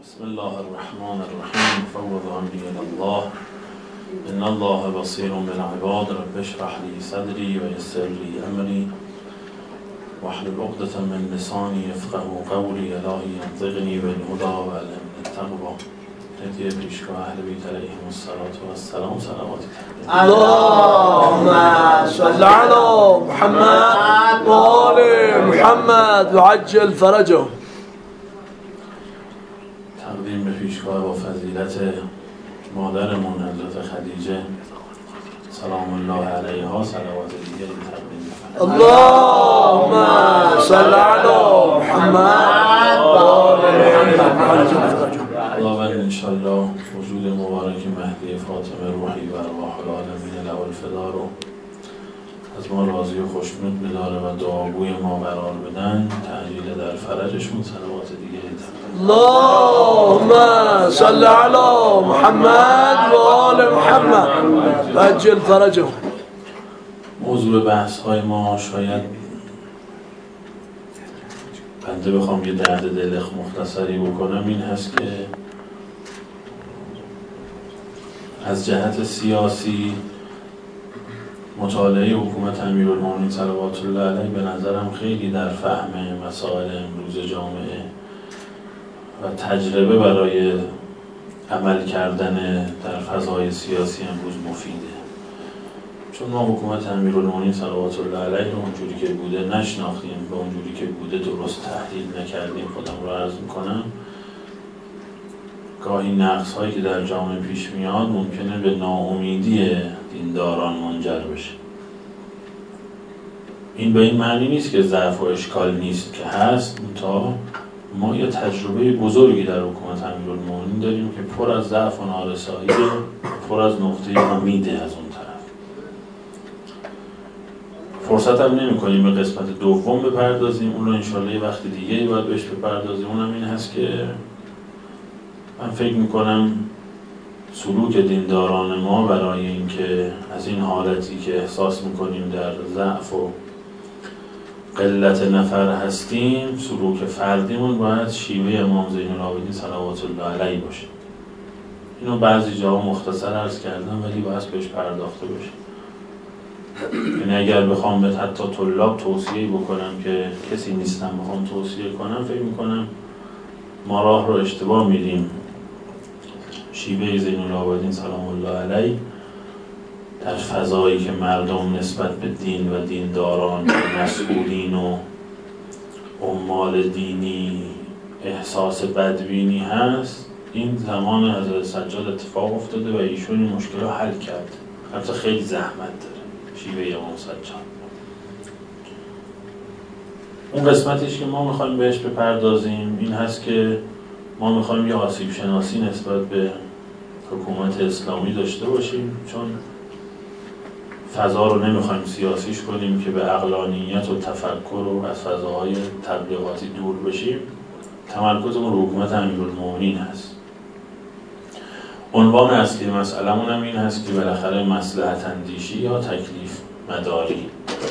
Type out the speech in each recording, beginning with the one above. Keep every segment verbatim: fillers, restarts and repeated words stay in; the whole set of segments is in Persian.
بسم الله الرحمن الرحیم فوض امری الی الله ان الله بصیر بالعباد رب اشرح لی صدری و یسر لی امری واحلل عقدة من لسانی یفقهوا قولی الهی انطقنی بالهدی و علمنی التقوی. هدیه پیشگاه اهل بیت علیهم الصلاة و السلام. صلوات اللهم صل علی محمد و آل محمد و عجل فرجهم. تقدیم به پیشگاه با فضیلت مادرمون حضرت خدیجه سلام الله علیها صلوات دیگری تقدیم بفرمایید. اللهم صل علی محمد و آل محمد و عجل فرجهم. خداوند انشالله وجود مبارک مهدی فاطمه روحی و ارواح العالمین له الفدا رو از ما راضی و خوشنود بداره و دعاگوی ما قرار بدن، تعجیل در فرجشون. صلوات دیگری تقدیم. اللهم صل علی محمد و آل محمد و عجل فرجهم. موضوع بحث های ما شاید بنده بخوام یه درد دل مختصری بکنم این هست که از جهت سیاسی مطالعه حکومت امیرالمومنین صلوات الله علیه به نظرم خیلی در فهم مسائل امروز جامعه و تجربه برای عمل کردن در فضای سیاسی امروز مفیده، چون ما حکومت امیرالمومنین صلوات الله علیه رو اونجوری که بوده نشناختیم و اونجوری که بوده درست تحلیل نکردیم. خودم رو عرض میکنم گاهی نقص هایی که در جامعه پیش میاد ممکنه به ناامیدی دینداران منجر بشه. این به این معنی نیست که ضعف و اشکال نیست که هست، تا ما یه تجربه بزرگی در حکومت امیرالمومنین داریم که پر از ضعف و نارسایی، پر از نقطه امیده. از اون طرف فرصت هم نمی کنیم به قسمت دوم بپردازیم، اون رو انشالله یه وقت دیگه ای باید بهش بپردازیم. اونم این هست که من فکر میکنم سلوک دینداران ما برای اینکه از این حالتی که احساس میکنیم در ضعف و قلت نفر هستیم، سلوک فردیمون باید شیوه امام زین العابدین صلوات الله علیه باشه. اینو بعضی جاها مختصر عرض کردم ولی باید بهش پرداخته باشه. یعنی اگر بخوام به حتی طلاب توصیه بکنم که کسی نیستم بخوام توصیه کنم، فکر میکنم ما راه رو اشتباه میریم. شیوه زین العابدین سلام الله علیه در فضایی که مردم نسبت به دین و دینداران و مسئولین و عمال دینی احساس بدبینی هست، این زمان حضرت سجاد اتفاق افتاده و ایشون این مشکل رو حل کرد. البته خیلی زحمت داره شیوه امام سجاد. اون قسمتیش که ما میخوایم بهش بپردازیم این هست که ما میخوایم یه آسیب شناسی نسبت به حکومت اسلامی داشته باشیم، چون فضا رو نمیخوایم سیاسیش کنیم که به عقلانیت و تفکر و از فضاهای تبلیغاتی دور بشیم. تمرکزمون رو حکومت امیرالمومنین هست. عنوان اصلی مسئله‌مون هم این هست که بالاخره مصلحت اندیشی یا تکلیف مداری.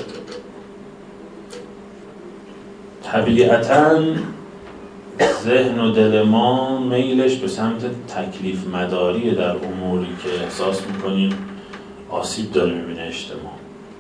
طبیعتاً ذهن و دل ما میلش به سمت تکلیف مداری در اموری که احساس میکنیم آسیب داره میبینه اجتماع.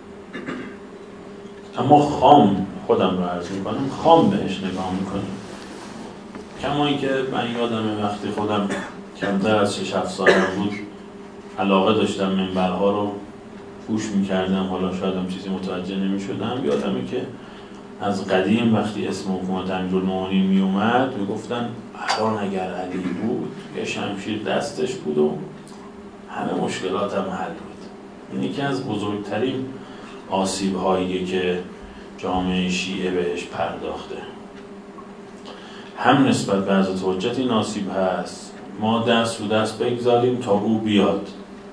اما خام، خودم رو عرض میکنم، خام بهش نگاه میکنیم. کما اینکه من یادمه وقتی خودم کمتر از شش هفت سالم بود علاقه داشتم منبرها رو گوش میکردم، حالا شاید هم چیزی متوجه نمیشدم. یادمه که از قدیم وقتی اسم حکومت امیرالمومنین می اومد میگفتن الان اگر علی بود یه شمشیر دستش بود و همه مشکلات هم حل بود. این یکی از بزرگترین آسیب هاییه که جامعه شیعه بهش پرداخته. هم نسبت به حضرت حجت این آسیب هست، ما دست و دست بگذاریم تا او بیاد،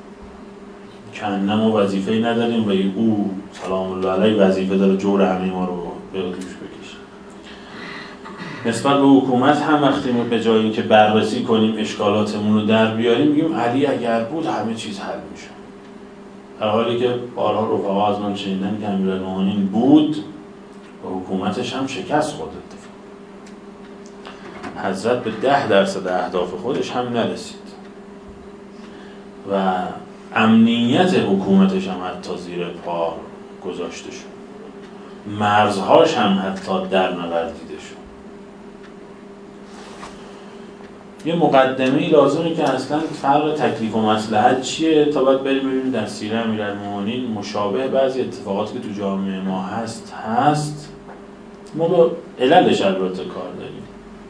کنم و وظیفه‌ای نداریم و او سلام الله علیه وظیفه داره جور همه ما رو به دوش بکشه. نسبت به حکومت هم وقتی ما به جای اینکه بررسی کنیم اشکالاتمون رو در بیاریم میگیم علی اگر بود همه چیز حل میشه، در حالی که بارها رفقا از من شنیدن که امیرالمومنین بود و حکومتش هم شکست خورد. اتفاق حضرت به ده درصد اهداف خودش هم نرسید و امنیت حکومتش هم حتی زیر پا گذاشته شد، مرزهاش هم حتی در نوردیده شد. یه مقدمه‌ای لازمه که اصلا فرق تکلیف و مصلحت چیه تا بعد بریم ببینیم در سیره امیرالمومنین مشابه بعضی اتفاقاتی که تو جامعه ما هست هست ما با عللش البته کار داریم.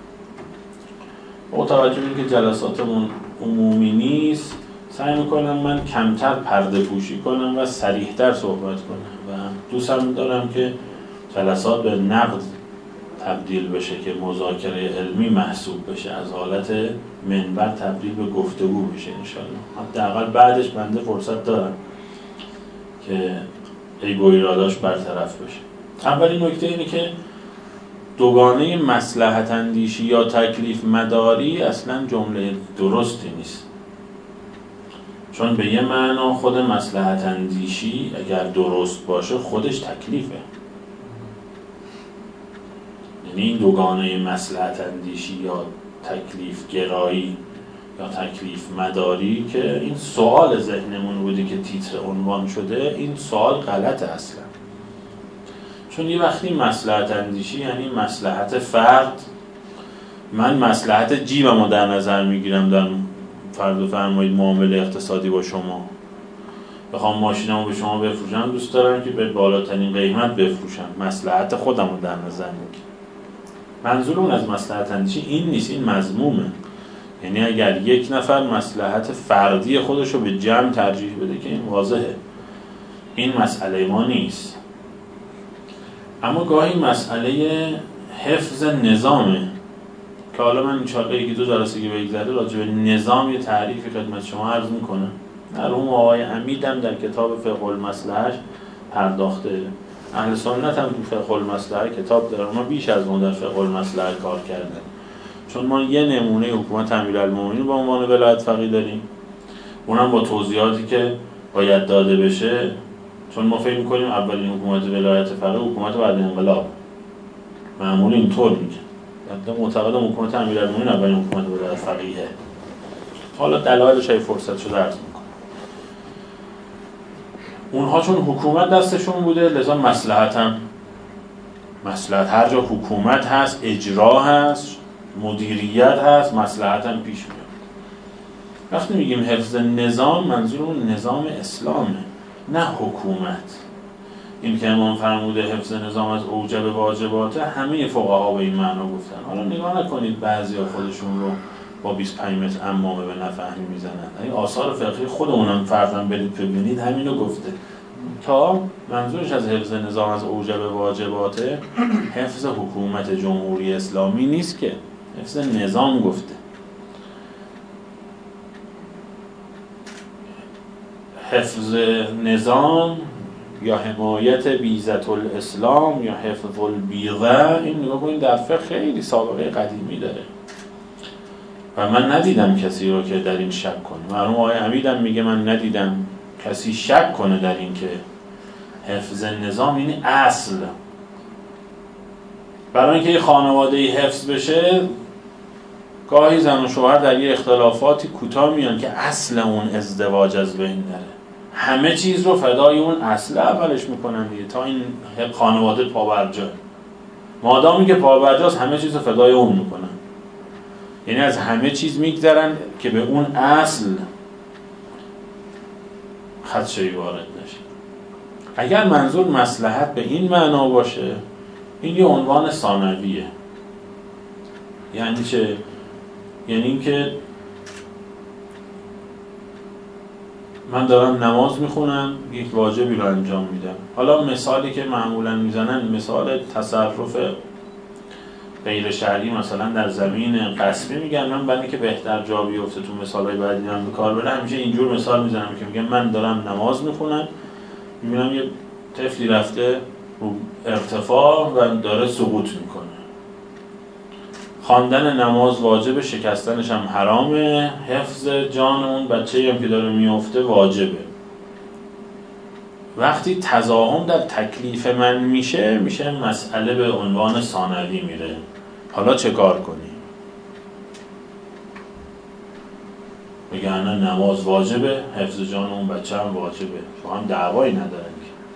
با توجه به اینکه جلساتمون عمومی نیست سعی میکنم من کمتر پرده پوشی کنم و صریح‌تر صحبت کنم و دوستم دارم که جلسات به نقد تبدیل بشه که مذاکره علمی محسوب بشه، از حالت منبر تبدیل به گفتگو بشه انشالله. حداقل بعدش بنده فرصت دارم که عیب و ایراداش برطرف بشه. اولین نکته اینه که دوگانه مصلحت اندیشی یا تکلیف مداری اصلا جمله درستی نیست، چون به یه معنا خود مصلحت اندیشی اگر درست باشه خودش تکلیفه. یعنی این دوگانه مصلحت اندیشی یا تکلیف گرایی یا تکلیف مداری که این سوال ذهنمون بوده که تیتر عنوان شده، این سوال غلطه اصلا. چون یه وقتی مصلحت اندیشی یعنی مصلحت فرد، من مصلحت جیبم رو در نظر میگیرم در فرض بفرمایید معامله اقتصادی با شما، بخوام ماشینمو به شما بفروشم دوست دارم که به بالاترین قیمت بفروشم، مصلحت خودم رو در نظر میگیرم. منظور اون از مصلحت اندیشی این نیست، این مذمومه. یعنی اگر یک نفر مصلحت فردی خودش رو به جمع ترجیح بده که این واضحه، این مسئله ما نیست. اما گاهی مسئله حفظ نظامه که حالا من انشاءالله یکی دو جلسه که بگذره راجع به نظام یه تعریفی خدمت شما عرض میکنم. مرحوم آقای امیدم در کتاب فقه المصلحه پرداخته، اهل سنت هم تو فقه المصلحه کتاب داره، ما بیش از اون در فقه المصلحه کار کردن، چون ما یه نمونه حکومت امیرالمومنین با عنوان ولایت فقیه داریم، اونم با توضیحاتی که باید داده بشه، چون ما فکر می‌کنیم اولین حکومت ولایت فقیه حکومت بعد انقلاب، معمولا اینطور میگه، البته معتقدم حکومت امیرالمومنین اولین حکومت ولایت فقیه. حالا دلایلش ای فرصت شده عرض می‌کنم. اونها چون حکومت دستشون بوده لذا مصلحت هم مصلحت هر جا حکومت هست، اجرا هست، مدیریت هست، مصلحت هم پیش میاد. وقتی میگیم حفظ نظام منظور اون نظام اسلامه، نه حکومت. این که امام فرموده حفظ نظام از اوجب واجباته، همه فقها به این معنا گفتن. حالا نگاه نکنید بعضیا خودشون رو با بیست و پنج متر عمامه به نفهمی میزنن. این آثار فقهی خودمونم فرضاً برید ببینید همینو گفته. تا منظورش از حفظ نظام از اوجب واجباته حفظ حکومت جمهوری اسلامی نیست که، حفظ نظام گفته. حفظ نظام یا حمایت بیضة الاسلام یا حفظ البیضة، این نگاه کنید در فقه خیلی سابقه قدیمی داره و من ندیدم کسی رو که در این شک کنه. مرحوم آقای امیدم میگه من ندیدم کسی شک کنه در این که حفظ نظام یعنی اصل. برای اینکه یه خانواده‌ای حفظ بشه گاهی زن و شوهر در یه اختلافاتی کوتاه میان که اصل اون ازدواج از بین نره، همه چیز رو فدای اون اصل اولش میکنن دیگه تا این خانواده پابرجا. مادامی که پابرجاست همه چیز رو فدای اون میکنن، یعنی از همه چیز میگذرن که به اون اصل خدشه‌ای وارد نشه. اگر منظور مصلحت به این معنا باشه این یه عنوان ثانویه. یعنی چه؟ یعنی این که من دارم نماز میخونم یک واجبی رو انجام میدم. حالا مثالی که معمولا میزنن مثال تصرف غیر شرعی مثلا در زمین غصبی میگن. من برای اینکه بهتر جا بیفته تو مثالای بعدی هم به کار بره همیشه اینجور مثال میزنم که میگم من دارم نماز میخونم، میبینم یه طفلی رفته رو ارتفاع و داره سقوط میکنه. خواندن نماز واجب، شکستنش هم حرامه، حفظ جان اون بچه‌ای هم که داره میفته واجبه. وقتی تضاهم در تکلیف من میشه میشه مسئله به عنوان ثانوی میره. حالا چه کار کنی؟ بگن نه نماز واجبه، حفظ جان اون بچه هم واجبه، شما هم دعوایی ندارن.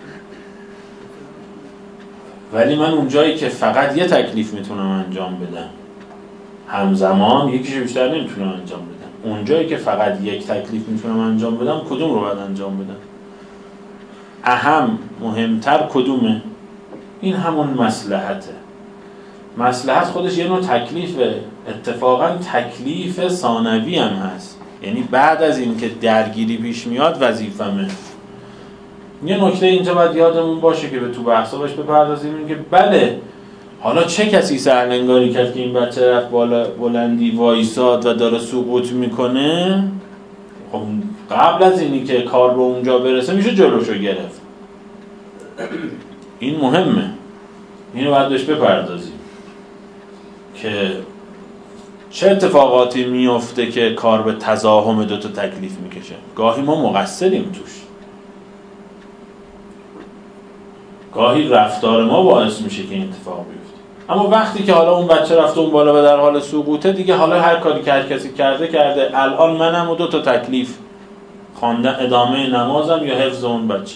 ولی من اونجایی که فقط یه تکلیف میتونم انجام بدم همزمان، یکیش بیشتر نمیتونم انجام بدم، اونجایی که فقط یک تکلیف میتونم انجام بدم کدوم رو باید انجام بدم؟ اهم مهمتر کدومه؟ این همون مصلحته. مصلحت خودش یه نوع تکلیفه، اتفاقا تکلیف ثانوی هم هست، یعنی بعد از این که درگیری پیش میاد وظیفمه. یه نکته اینجا باید یادمون باشه که به تو بحثا باش بپردازیم، این که بله حالا چه کسی سرلنگاری کرد که این بچه رفت بالا بلندی وایساد و داره سقوط میکنه، خب قبل از اینی که کار به اونجا برسه میشه جلوشو گرفت. این مهمه، اینو باید بهش بپردازیم که چه اتفاقاتی میفته که کار به تزاحم دوتا تکلیف میکشه. گاهی ما مقصریم توش، گاهی رفتار ما باعث میشه که این اتفاق بیفته، اما وقتی که حالا اون بچه رفته اون بالا و در حال سقوطه دیگه، حالا هر کاری که هر کسی کرده کرده، الان منم و دو تا تکلیف، خواندن ادامه نمازم یا حفظ اون بچه.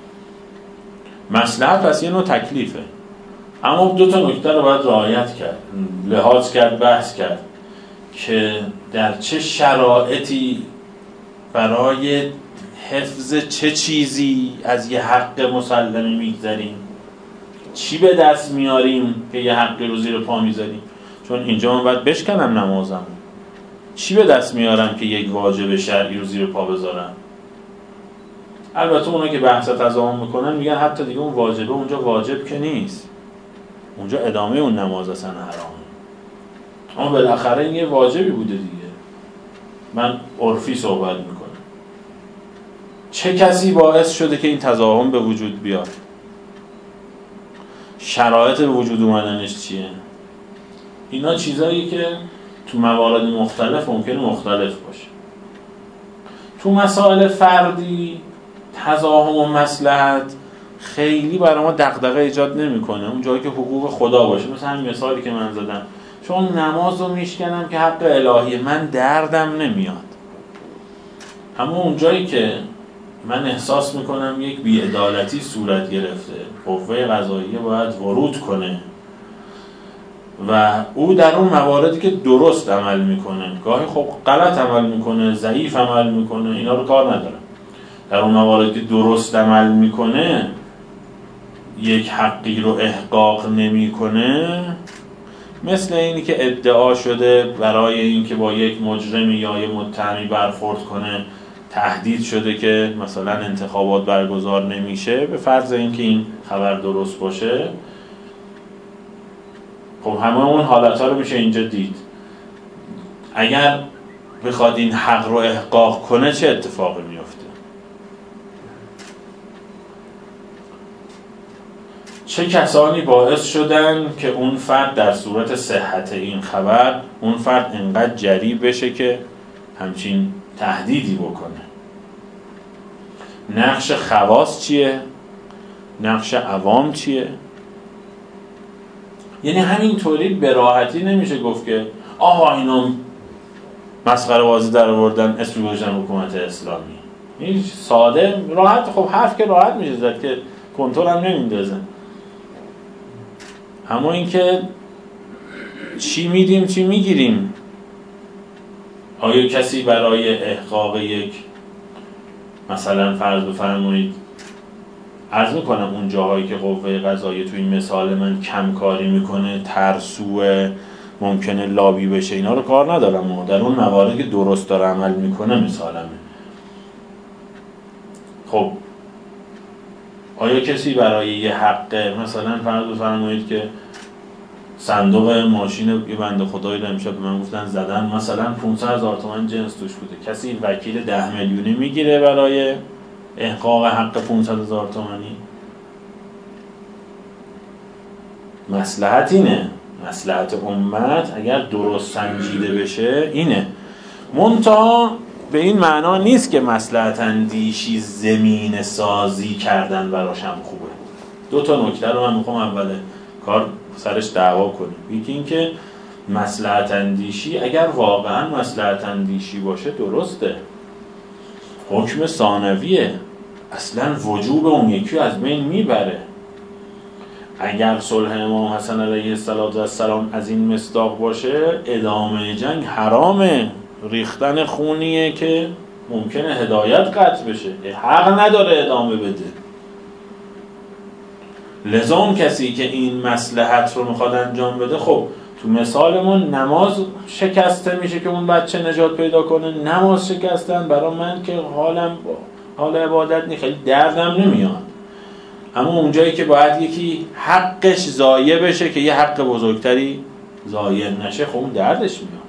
مصلحت پس یه نوع تکلیفه، اما دو تا نکته رو باید رعایت کرد، لحاظ کرد، بحث کرد که در چه شرایطی برای حفظ چه چیزی از یه حق مسلمی میگذاریم، چی به دست میاریم که یه حقی رو زیر پا میذاریم. چون اینجا من باید بشکنم نمازم، چی به دست میارم که یک واجب شرعی رو زیر پا بذارم. البته اونا که بحث تضامن میکنن میگن حتی دیگه اون واجبه اونجا واجب که نیست، اونجا ادامه اون نماز اصلا حرامه، اما بالاخره این یه واجبی بوده دیگه. من عرفی صحبت میکنم، چه کسی باعث شده که این تضاهم به وجود بیاد؟ شرایط به وجود اومدنش چیه؟ اینا چیزایی که تو موارد مختلف ممکنه مختلف باشه. تو مسائل فردی تضاهم و مصلحت خیلی برای ما دغدغه ایجاد نمیکنه، اون جایی که حقوق خدا باشه. مثلا همین مثالی که من زدم، چون نماز رو میشکنم که حق الهیه، من دردم نمیاد. اما اون جایی که من احساس میکنم یک بی‌عدالتی صورت گرفته، قوه قضاییه باید ورود کنه و او در اون مواردی که درست عمل میکنه، گاهی خب غلط عمل میکنه، ضعیف عمل میکنه، اینا رو کار ندارم، در اون مواردی که درست عمل میکنه یک حقی رو احقاق نمیکنه، مثل اینی که ادعا شده برای اینکه با یک مجرمی یا یک متهمی برخورد کنه تهدید شده که مثلا انتخابات برگزار نمیشه، به فرض اینکه این خبر درست باشه، خب همه اون حالتها رو میشه اینجا دید. اگر بخواد این حق رو احقاق کنه چه اتفاقی میفته؟ چه کسانی باعث شدن که اون فرد در صورت صحت این خبر اون فرد انقدر جری بشه که همچین تهدیدی بکنه؟ نقش خواص چیه؟ نقش عوام چیه؟ یعنی همینطوری به راحتی نمیشه گفت که آها اینا مسخره بازی در آوردن اسم گذاشتن حکومت اسلامی. این ساده راحت، خب حرف که راحت میشه زد که کنترل هم نمیندازن. اما اینکه چی میدیم چی میگیریم، آیا کسی برای احقاق یک مثلا فرض بفرمایید، عرض میکنم اون جاهایی که قوه قضاییه تو این مثال من کم کاری میکنه، ترسوه، ممکنه لابی بشه، اینا رو کار ندارم، در اون مواردی که درست داره عمل میکنه مثالمه. خب آیا کسی برای یه حق مثلا فرض بفرمایید که صندوق ماشین یه بنده خدایی رو امشب به من گفتن زدن، مثلا پانصد هزار تومان جنس توش بوده، کسی وکیل ده میلیونی میگیره برای احقاق حق پانصد هزار تومانی؟ مصلحت اینه، مصلحت امت اگر درست سنجیده بشه اینه. منتها به این معنا نیست که مصلحت اندیشی زمین سازی کردن براش هم خوبه. دو تا نکته رو من میخوام اول کار سرش دعوا کنیم. یکی این که مصلحت اندیشی اگر واقعا مصلحت اندیشی باشه درسته، حکم ثانویه، اصلا وجوب اون یکی از بین میبره. اگر صلح امام حسن علیه السلام از این مصداق باشه، ادامه جنگ حرامه، ریختن خونیه که ممکنه هدایت قطع بشه، حق نداره ادامه بده. لذا اون کسی که این مصلحت رو میخواد انجام بده، خب تو مثالمون نماز شکسته میشه که اون بچه نجات پیدا کنه، نماز شکستن برای من که حالم حال عبادت نی، خیلی دردم نمیاد. اما اونجایی که باید یکی حقش ضایع بشه که یه حق بزرگتری ضایع نشه، خب اون دردش میاد.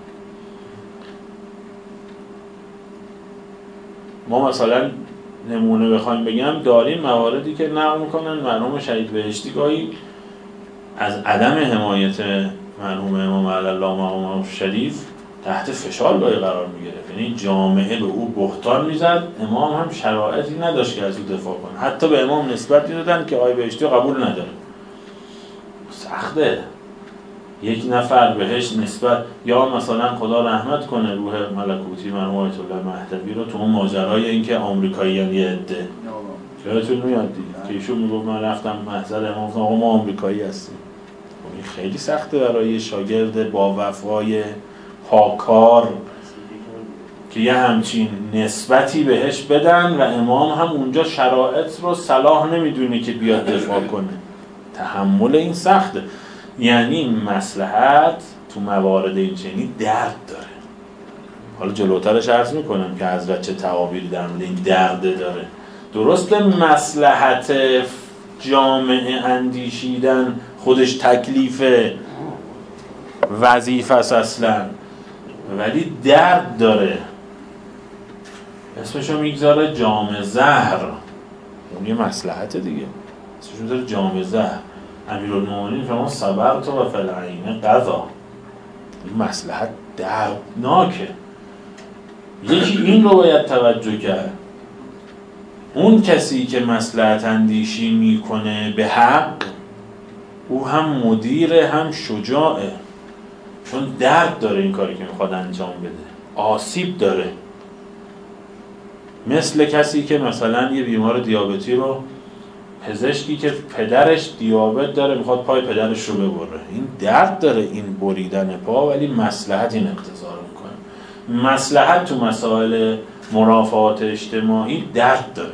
ما مثلا نمونه بخوایم بگم، داریم مواردی که نقل میکنن مرحوم شهید بهشتی گاهی از عدم حمایت مرحوم امام علی الله مقامه شریف تحت فشار گاهی قرار میگرفت، یعنی جامعه به او بهتان میزد، امام هم شرایطی نداشت که از او دفاع کنه، حتی به امام نسبت میدادن که آقای بهشتی قبول نداره. سخته یک نفر بهش نسبت، یا مثلا خدا رحمت کنه روح ملکوتی مرحوم آیت الله مهدوی رو، تو اون ماجرای اینکه آمریکاییان یه عده یادتون میاد دیگه که ایشون میگفت من رفتم محضر امام آقا ما آمریکایی هستیم. این خیلی سخته برای شاگرد با وفای پاکار که یه همچین نسبتی بهش بدن و امام هم اونجا شرایط رو صلاح نمیدونه که بیاد دفاع کنه. تحمل این سخته. یعنی مصلحت تو موارد این چنین درد داره. حالا جلوترش عرض میکنم که حضرت چه تعابیری در مورد این درد داره. درسته مصلحت جامعه اندیشیدن خودش تکلیف وظیفه است اصلا، ولی درد داره. اسمشو میگذاره جام زهر، اون یه مصلحت دیگه، اسمشو میگذاره جام زهر. امیرالمومنین فرمان صبرت و فالعین قضا، این مصلحت دردناکه. یکی این رو باید توجه کرد، اون کسی که مصلحت اندیشی میکنه به حق، او هم مدیره هم شجاعه، چون درد داره این کاری که میخواد انجام بده، آسیب داره. مثل کسی که مثلا یه بیمار دیابتی رو، پزشکی که پدرش دیابت داره میخواد پای پدرش رو ببره، این درد داره این بریدن پا، ولی مصلحت این اقتضا رو میکنه. مصلحت تو مسائل مرافعات اجتماعی درد داره،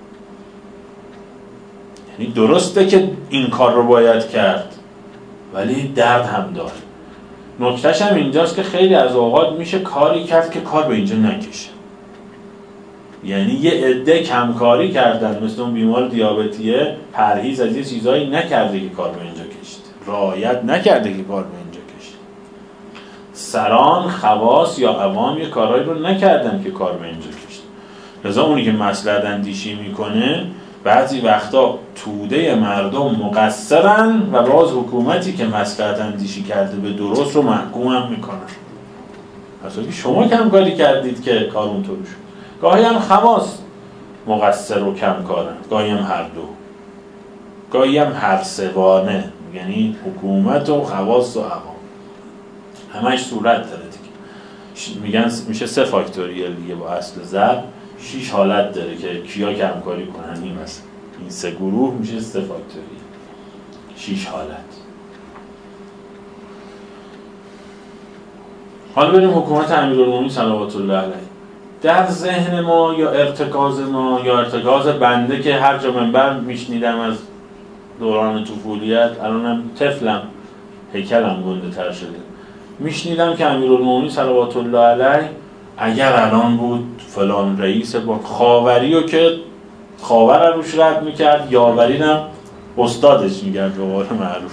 یعنی درسته که این کار رو باید کرد ولی درد هم داره. نکتهش هم اینجاست که خیلی از اوقات میشه کاری کرد که کار به اینجا نکشه، یعنی یه عده کمکاری کردن مثل اون بیمار دیابتیه، پرهیز از یه چیزایی نکرده که کار به اینجا کشید، رعایت نکرده که کار به اینجا کشید. سران، خواص یا عوام یه کارهایی رو نکردن که کار به اینجا کشید. لذا اونی که مصلحت اندیشی میکنه بعضی وقتا توده مردم مقصرن و باز حکومتی که مصلحت اندیشی کرده به درست رو محکوم هم میکنن. اصلا که شما کم کاری کردید که کار اونطور شد. گاهی هم خواص مقصر و کم کارن، گاهی هم هر دو، گاهی هم هر سوانه، یعنی حکومت و خواص و عوام همش صورت داره دیگه. میگن میشه سه فاکتوریال دیگه با اصل ضرب، شیش حالت داره که کیا کمکاری کنن. این مثلا این سه گروه میشه سه فاکتوریال، شیش حالت. حالا بریم حکومت امیرالمومنین صلوات الله علیه. در ذهن ما یا ارتکاز ما یا ارتکاز بنده که هر جا منبر میشنیدم از دوران طفولیت، الانم طفلم هیکلم گنده تر شده، میشنیدم که امیرالمومنین صلوات الله علیه اگر الان بود فلان رئیس با خاوری رو که خاور روش رد میکرد، یاوری هم استادش میگرد به قول معروف.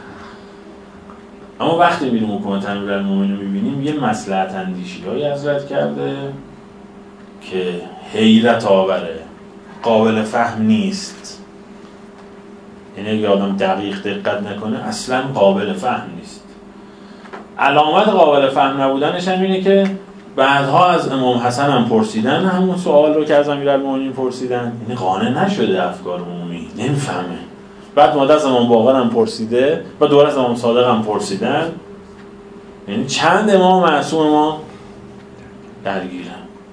اما وقتی میریم حکومت امیرالمومنین رو میبینیم یه مصلحت اندیشی های حضرت کرده که حیرت آوره، قابل فهم نیست. یعنی اگه آدم دقیق دقت نکنه اصلا قابل فهم نیست. علامت قابل فهم نبودنش هم اینه که بعدها از امام حسن هم پرسیدن همون سوال رو که از امیرالمومنین پرسیدن، یعنی قانع نشده افکار عمومی، نمیفهمه. بعد مادر از امام باقر هم پرسیده و دوباره از امام صادق هم پرسیدن، یعنی چند امام معصوم ما درگیرن.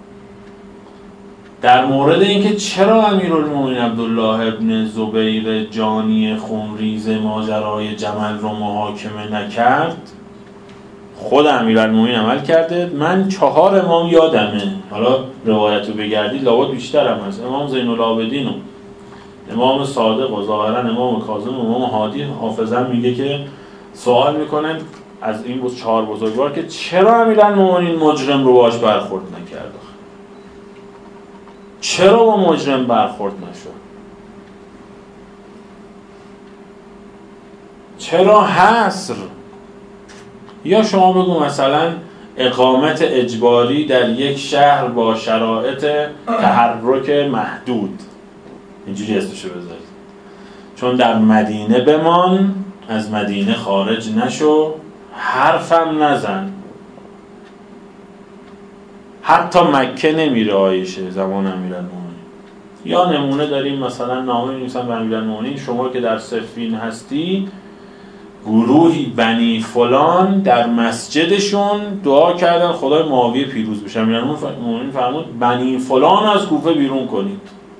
در مورد اینکه چرا امیرالمومنین عبدالله ابن زبیر جانی خونریز ماجرای جمل رو محاکمه نکرد، خود امیرالمومنین عمل کرده. من چهار امام یادمه، حالا روایت رو بگردید لابد بیشتر هم هست. امام زین العابدین و امام صادق و ظاهرا امام کاظم و امام هادی حافظا میگه که سوال میکنن از این بود چهار بزرگوار که چرا امیرالمومنین مجرم رو باش برخورد نکرد، چرا با مجرم برخورد نشد، چرا حصر؟ یا شما بگو مثلا اقامت اجباری در یک شهر با شرایط تحرک محدود، اینجوری اسمشو بذارید، چون در مدینه بمان، از مدینه خارج نشو، حرفم نزن. حتی مکه نمیره عایشه زمان امیرالمومنین. یا نمونه داریم مثلا نامه می‌نویسن به امیرالمومنین شما که در صفین هستی، گروهی بنی فلان در مسجدشون دعا کردن خدای معاویه پیروز بشه. امیرالمومنین فرمود بنی فلان از کوفه بیرون کنید.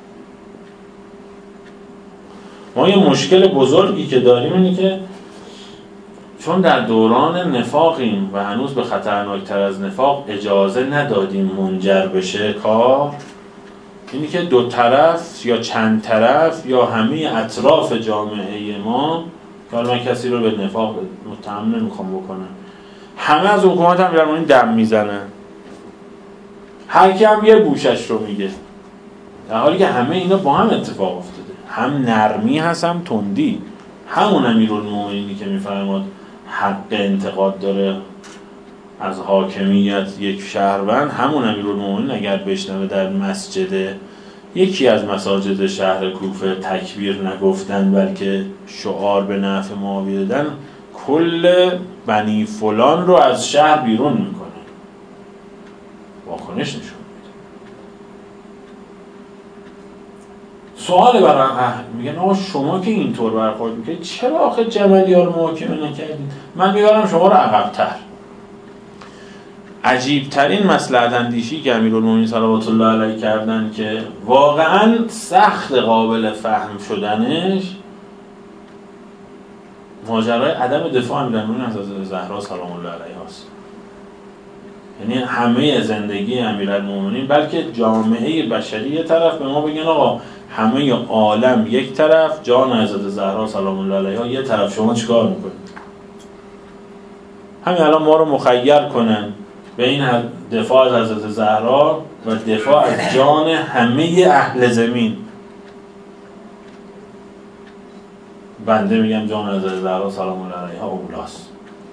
ما یه مشکل بزرگی که داریم اینه که چون در دوران نفاقیم و هنوز به خطرناکتر از نفاق اجازه ندادیم منجر بشه کار، اینی که دو طرف یا چند طرف یا همه اطراف جامعه ما، که من کسی رو به نفاق متهم نمیخوام بکنم، همه از حکومت هم بیرون دم میزنن، هر کی هم یه گوشش رو میگه، در حالی که همه اینا با هم اتفاق افتاده. هم نرمی هست هم تندی. همون امیرالمومنینی که میفرماد حق انتقاد داره از حاکمیت یک شهروند، همون امیرالمومنین اگر بشنوه در مسجد یکی از مساجد شهر کوفه تکبیر نگفتن بلکه شعار به نفع معاویه دادن، کل بنی فلان رو از شهر بیرون میکنه، واکنش نشون میده. سوال برای اهل میگن آقا شما که اینطور برخورد میکنید چرا آخه جملی ها رو محاکمه نکردید؟ من میبرم شما رو عقب‌تر. عجیبترین مصلحت اندیشی که امیرالمومنین صلوات الله علیه کردن که واقعا سخت قابل فهم شدنش، ماجرای عدم دفاع امیرالمومنین از حضرت زهرا سلام الله علیها است. یعنی همه زندگی امیرالمومنین بلکه جامعه بشری یه طرف به ما بگن آقا همه عالم یک طرف، جان حضرت زهرا سلام الله علیها یه طرف، شما چیکار میکنید؟ همین الان ما رو مخیر کنن بین دفاع از حضرت زهرا و دفاع از جان همه اهل زمین. بنده میگم جان حضرت زهرا سلام الله علیها اولاست.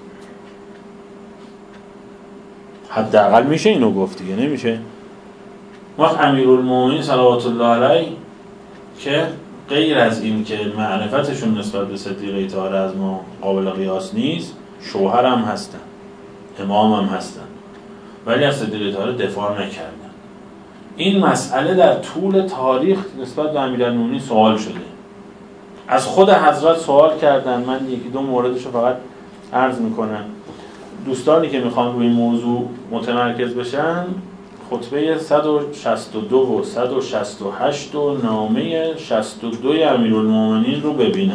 حداقل میشه اینو گفت دیگه، نمیشه؟ وقت امیرالمومنین صلوات الله علیه که غیر از این که معرفتشون نسبت به صدیقه طاهره از ما قابل قیاس نیست، شوهر هم هستن، امام هم هستن، ولی از صدیقه طاهره دفاع نکردن. این مسئله در طول تاریخ نسبت به امیرالمومنین سوال شده، از خود حضرت سوال کردن. من یکی دو موردش رو فقط عرض میکنم. دوستانی که میخوان روی این موضوع متمرکز بشن، خطبه صد و شصت و دو و صد و شصت و هشت و نامه شصت و دو امیرالمومنین رو ببینن.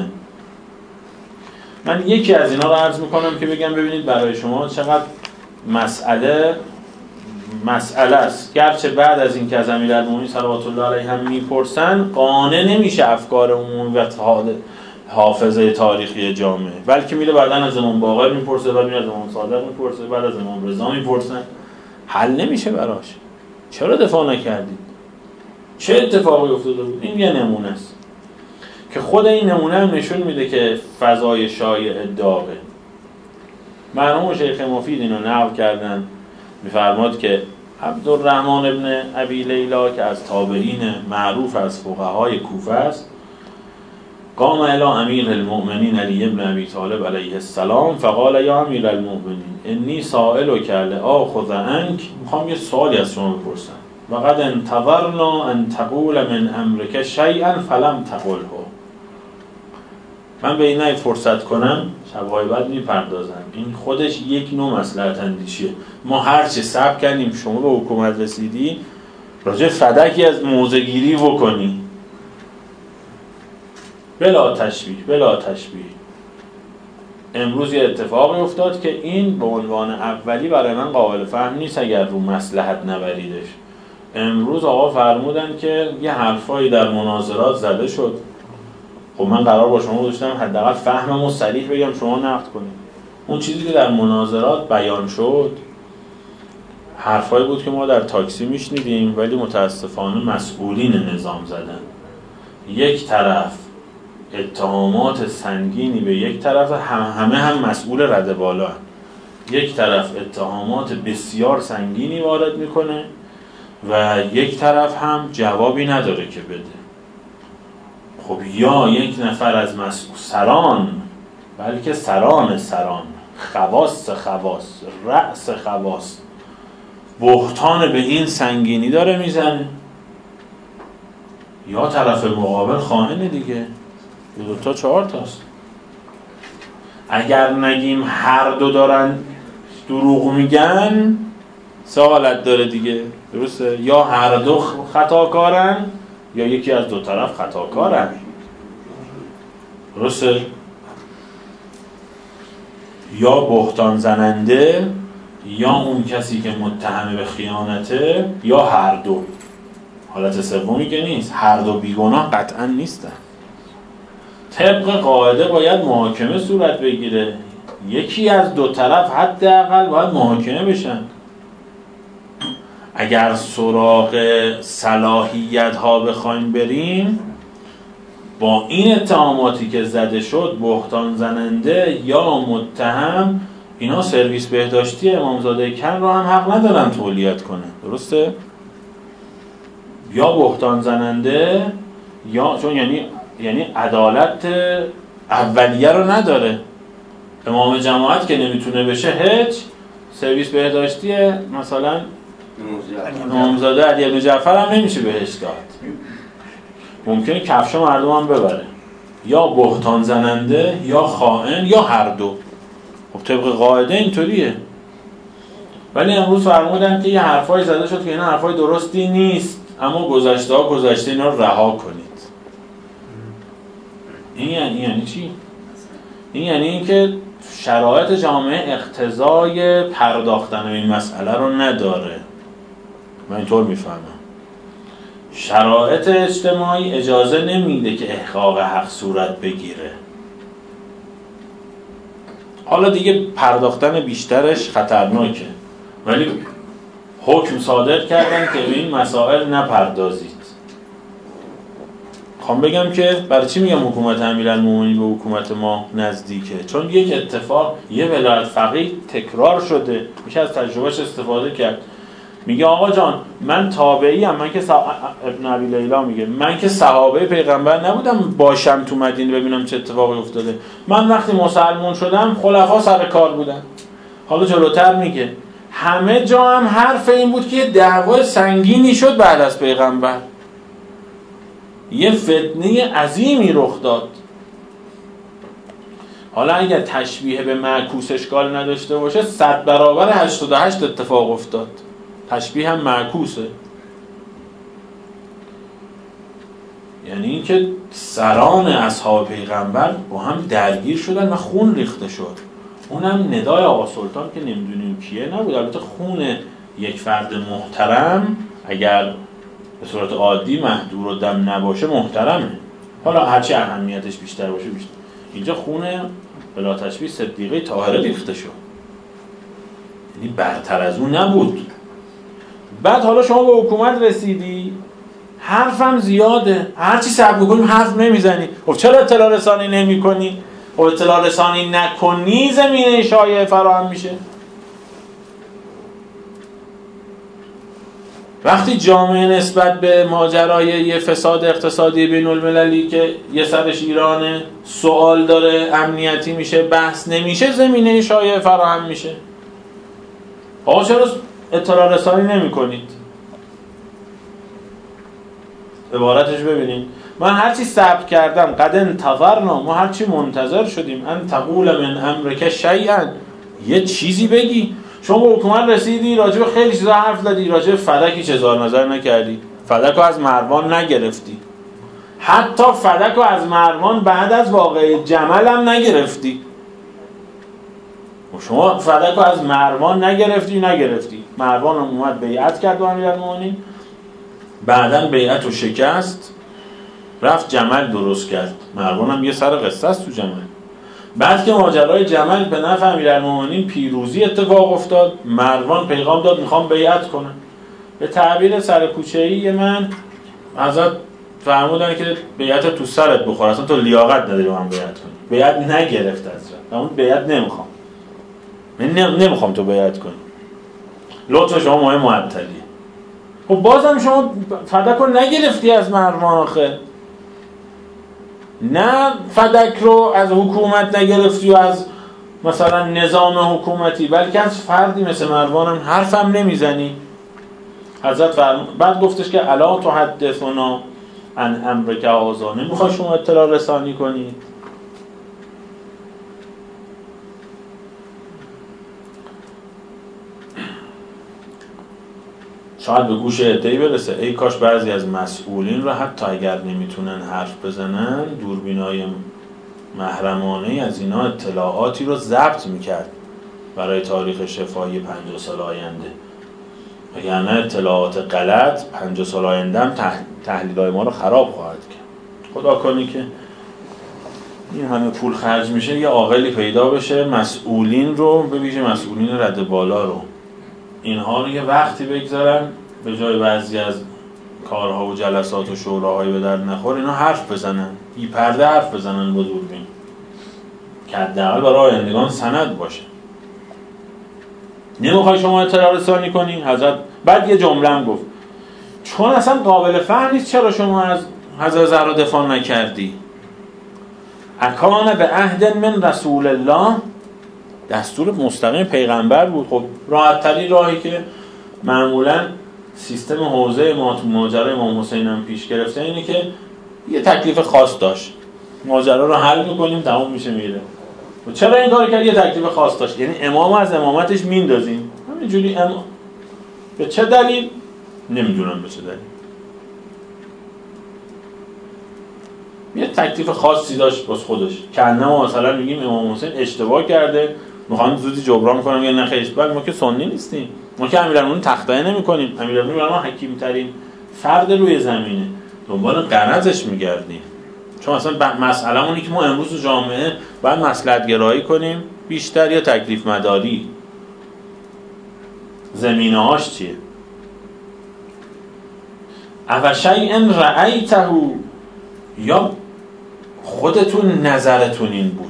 من یکی از اینا رو عرض میکنم که بگم ببینید برای شما چقدر مسئله مسئله است. گرچه بعد از این که از امیرالمومنین صلوات الله علیه هم میپرسن، قانع نمیشه افکار عمومی و حافظه تاریخی جامعه، بلکه میره بعداً از امام باقر میپرسه، بعد میره از امام صادق میپرسه، بعد از امام رضا میپرسن. حل نمیشه براش. چرا دفاع نکردید؟ چه اتفاقی افتاده بود؟ این یه نمونه است که خود این نمونه هم نشون میده که فضای شایع داغه. مرحوم شیخ مفید اینو نقل کردن، میفرماد که عبدالرحمن ابن ابی لیلا که از تابعین معروف از فقهای کوفه است، قام الی امیر المؤمنین علی ابن ابی طالب علیه السلام فقال یا امیر المؤمنین انی سائلک لآخذ عنک، میخوام یه سوالی از شما بپرسم، وقد انتظرنا ان تقول من امرک شیئا فلم تقله. من به این اگه فرصت کنم شب‌های بعد میپردازم. این خودش یک نوع مصلحت اندیشیه. ما هر چه صبر کردیم شما به حکومت رسیدی راجع فدکی از موضع‌گیری بکنی بلا تشبیه بلا تشبیه. امروز یه اتفاقی افتاد که این به عنوان اولی برای من قابل فهم نیست اگر رو مصلحت نبریدش. امروز آقا فرمودن که یه حرفایی در مناظرات زده شد. خب من قرار با شما گذاشتم حداقل فهممو صریح بگم شما نقد کنید. اون چیزی که در مناظرات بیان شد حرفایی بود که ما در تاکسی میشنیدیم ولی متاسفانه مسئولین نظام زدن. یک طرف اتهامات سنگینی به یک طرف، هم همه هم مسئول رده بالا هم. یک طرف اتهامات بسیار سنگینی وارد میکنه و یک طرف هم جوابی نداره که بده. خب یا یک نفر از مسئول سران، بلکه سران سران، خواص خواص، رأس خواص، بهتان به این سنگینی داره میزنه، یا طرف مقابل خائنه دیگه. دو تا چهار تاست. اگر نگیم هر دو دارن دروغ میگن سه حالت داره دیگه، درسته؟ یا هر دو خطاکارن یا یکی از دو طرف خطاکارن، درسته؟ یا بهتان زننده یا اون کسی که متهم به خیانته یا هر دو. حالت سومی که نیست، هر دو بیگناه قطعا نیستن. طبق قاعده باید محاکمه صورت بگیره، یکی از دو طرف حداقل باید محاکمه بشن. اگر سراغ صلاحیت ها بخوایم بریم، با این اتهاماتی که زده شد بهتان زننده یا متهم، اینا سرویس بهداشتی امامزاده کن رو هم حق ندارن تولیت کنه، درسته؟ یا بهتان زننده یا چون یعنی یعنی عدالت اولیه رو نداره. امام جماعت که نمیتونه بشه هیچ، سرویس بهداشتی مثلا امامزاده علی بن جعفر هم نمیشه بهش داد. ممکنه کفش مردم هم ببره. یا بهتان زننده یا خائن یا هر دو. خب طبق قاعده اینطوریه. ولی امروز فرمودن که یه حرفای زده شد که اینا حرفای درستی نیست، اما گذشته ها گذشته، اینا رو رها کنید. این یعنی یعنی چی؟ این یعنی اینکه شرایط جامعه اقتضای پرداختن به این مسئله رو نداره. من اینطور میفهمم. شرایط اجتماعی اجازه نمیده که احقاق حق صورت بگیره. حالا دیگه پرداختن بیشترش خطرناکه، ولی حکم صادر کردن که به این مسائل نپردازید. خوام بگم که برای چی میگم حکومت امیرالمومنین به حکومت ما نزدیکه؟ چون یک اتفاق، یه ولایت فقیه تکرار شده، میشه از تجربهش استفاده کرد. میگه آقا جان من تابعی ام، من که صح... ابن ابی لیلا میگه من که صحابه پیغمبر نبودم باشم تو مدینه ببینم چه اتفاقی افتاده. من وقتی مسلمان شدم خلفا سر کار بودن. حالا جلوتر میگه همه جا هم حرف این بود که یه دعوای سنگینی شد بعد از پیغمبر، یه فتنه عظیمی رخ داد. حالا اگر تشبیه به معکوس اشکال نداشته باشه، صد برابر هشتاد و هشت اتفاق افتاد. تشبیه هم معکوسه، یعنی اینکه سران اصحاب پیغمبر با هم درگیر شدن و خون ریخته شد. اونم ندای آقا سلطان که نمیدونیم کیه نبود. البته خون یک فرد محترم اگر به صورت عادی محضور و دم نباشه محترمه، حالا هرچی اهمیتش بیشتر باشه بیشتر. اینجا خون بلا تشبیه صدیقه طاهره ریخته شد، یعنی برتر از اون نبود. بعد حالا شما به حکومت رسیدی، حرفم زیاده، هرچی صبر کنیم حرف نمیزنی. خب چرا اطلاع رسانی نمی کنی؟ خب اطلاع رسانی نکنی زمینه شایعه فراهم میشه. وقتی جامعه نسبت به ماجرای یه فساد اقتصادی بین المللی که یه سرش ایرانه سوال داره، امنیتی میشه، بحث نمیشه، زمینه شایعه فراهم میشه. آقا چرا اطلاع رسانی نمی کنید؟ عبارتش ببینید من هرچی صبر کردم، قد انتظرنا، ما هرچی منتظر شدیم، ان تقول من امرک شیئا، یه چیزی بگی. شما به حکومت رسیدی، راجع به خیلی چیزا حرف زدی، راجع به فدک هیچ اظهار نظر نکردی، فدک رو از مروان نگرفتی، حتی فدک رو از مروان بعد از واقعه جمل هم نگرفتی. شما فدک رو از مروان نگرفتی نگرفتی مروان هم اومد بیعت کرد با امیرالمومنین، بعدن بیعت رو شکست، رفت جمل درست کرد. مروان هم یه سر قصه است تو جمل. بعد که ماجرای جمل به نفع امیرالمومنین پیروزی اتفاق افتاد، مروان پیغام داد میخوام بیعت کنم. به تعبیر سرکوچه‌ای من حضرت فرمودن که بیعت تو سرت بخور، اصلا تو لیاقت نداری من بیعت کنی. بیعت نگرفت از را، اون بیعت نمیخوام، من نمیخوام تو بیعت کنی، لطف شما ماه معطلیه. خب بازم شما فدک رو نگرفتی از مروان آخه، نه فدک رو از حکومت نگرفتی و از مثلا نظام حکومتی، بلکه از فردی مثل مروان هم حرفم نمیزنی. حضرت فرمود بعد گفتش که الا تحدثنا عن امرک هذا، نمیخوای شما اطلاع رسانی کنی؟ شاید به گوش عده‌ای برسه ای کاش بعضی از مسئولین رو حتی اگر نمیتونن حرف بزنن، دوربینای محرمانه از اینا اطلاعاتی رو ضبط میکرد برای تاریخ شفاهی پنجاه سال آینده. یعنی اطلاعات غلط پنجاه سال آینده هم تحلیل‌های ما رو خراب خواهد کرد. خدا کنی که این همه پول خرج میشه یه عاقلی پیدا بشه مسئولین رو، به ویژه مسئولین رد بالا رو، اینها رو یه وقتی بگذارن به جای بعضی از کارها و جلسات و شوراهای به درد نخور، اینا حرف بزنن، بی پرده حرف بزنن با دوربین که حداقل برای آیندگان سند باشه. نمیخوای شما اطلاع رسانی کنی؟ حضرت بعد یه جمله هم گفت چون اصلا قابل فهم نیست چرا شما از حضرت زهرا دفاع نکردی. اکان به عهد من رسول الله، دستور مستقیم پیغمبر بود. خب راحت تری راهی که معمولا سیستم حوزه ما تو ماجرای امام حسین هم پیش گرفته اینه که یه تکلیف خاص داشت، ماجرا رو حل میکنیم تمام میشه میره. و چرا این کار کرد؟ یه تکلیف خاص داشت، یعنی امام از امامتش میندازیم همینجوری. امام به چه دلیل؟ نمیدونم به چه دلیل. یه تکلیف خاصی داشت باز خودش، که انما مثلا میگیم امام حسین اشتباه کرده میخوان زودی جبران کنم یا نه خیر اشتباه. ما که سنی نیستیم، ما که امیرالمومنین تخطئه نمی‌کنیم، امیرالمومنین برای ما حکیم ترین فرد روی زمینه، دنبال غرضش میگردیم. چون اصلا مسئله اونی که ما امروز تو جامعه باید مصلحت گرایی کنیم بیشتر یا تکلیف مداری، زمینه‌هاش چیه؟ او شیء رأیته، یا خودتون نظرتون این بود،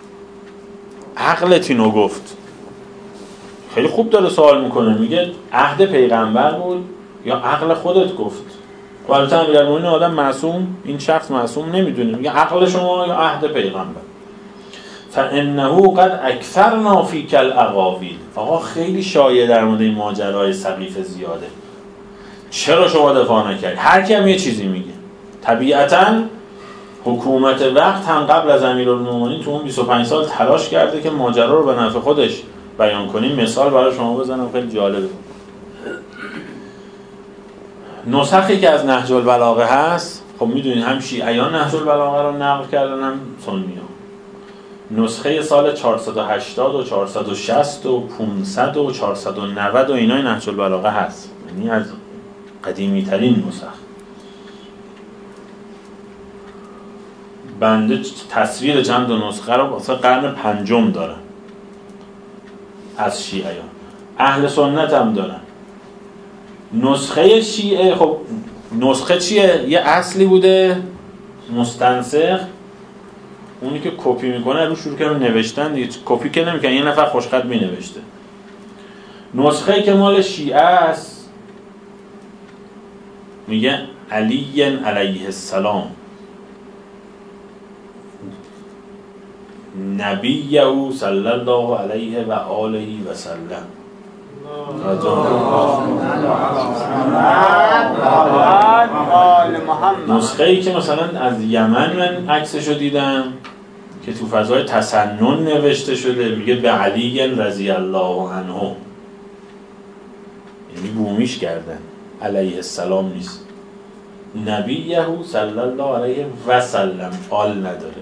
عقلت اینو گفت. خیلی خوب داره سوال میکنه، میگه عهد پیغمبر بود یا عقل خودت گفت؟ و البته امیرالمومنین آدم معصوم، این شخص معصوم نمیدونه، میگه عقل شما یا عهد پیغمبر. فانه قد اکثرنا فیک الاقاویل، آقا خیلی شایع در مورد این ماجرای سقیفه زیاده، چرا شما دفاع نکردی؟ هر کی هم یه چیزی میگه. طبیعتاً حکومت وقت هم قبل از امیرالمومنین تو اون بیست و پنج سال تلاش کرده که ماجرا رو به نفع خودش بیان کنیم. مثال برای شما بزنم خیلی جالبه. نسخی که از نهج البلاغه هست، خب میدونید هم شیعیان نهج البلاغه رو نقل کردن هم سنیان. نسخه سال چهارصد و هشتاد و چهارصد و شصت و پانصد و چهارصد و نود و اینای نهج البلاغه هست، یعنی از قدیمی ترین نسخ. بنده تصویر چند تا نسخه رو واسه قرن پنجم دارن از شیعیان، اهل سنت هم دارن. نسخه شیعه، خب نسخه چیه؟ یه اصلی بوده مستنسخ، اونی که کپی میکنه رو شروع کنه نوشتن دیگه، کپی که نمیکنه، یه نفر خوشخط مینوشته. نسخه که مال شیعه است میگه علی علیه السلام نبیه صلی الله علیه و آله و سلم. نسخه‌ای که مثلا از یمن من عکسشو دیدم که تو فضای تسنن نوشته شده، میگه به علی رضی الله عنه، یعنی بومیش کردن، علیه السلام نیست، نبیه صلی الله علیه و سلم، آل نداره.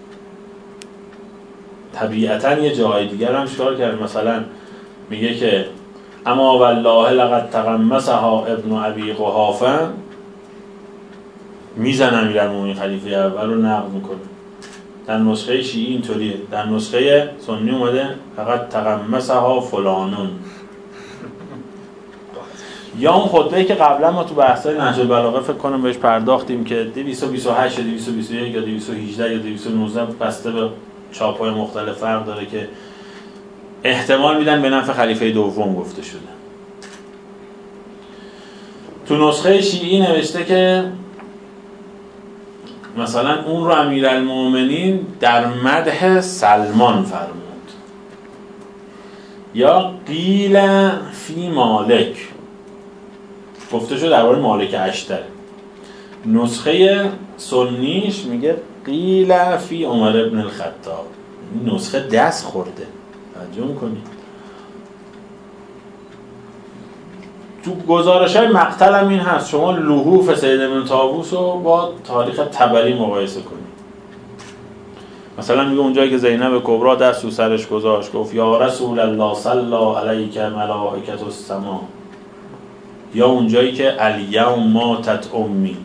طبیعتاً یه جای دیگر هم شکار کرد، مثلا میگه که اما والله لقد تغمسها ابن ابی قحافه، میزن امیرالمومنین خلیفه اول رو نقد میکنه. در نسخه شیعی اینطوریه، در نسخه سنی اومده فقط تغمسها فلانون. یا اون خطبه‌ای که قبلا ما تو بحث‌های نهج البلاغه فکر کنم بهش پرداختیم که دویست و بیست و هشت دویست و بیست و یک یا دویست و هجده یا دویست و نوزده بسته به چاپ‌های مختلف فرق داره که احتمال میدن به نفع خلیفه دوم گفته شده. تو نسخه شیعی نوشته که مثلا اون رو امیرالمومنین در مدح سلمان فرمود. یا قیل فی مالک، گفته شد درباره مالک اشتر. نسخه سنیش میگه قیل فی عمر ابن الخطاب. نسخه دست خورده، توجه کنید. تو گزارش‌های مقتل هم این هست، شما لحوف سید ابن طاووس رو با تاریخ طبری مقایسه کنید. مثلا میگه اونجایی که زینب کبرا دست رو سرش گذاشت گفت یا رسول الله صلی علیک ملائکة السما، یا اونجایی که الیوم ماتت امی.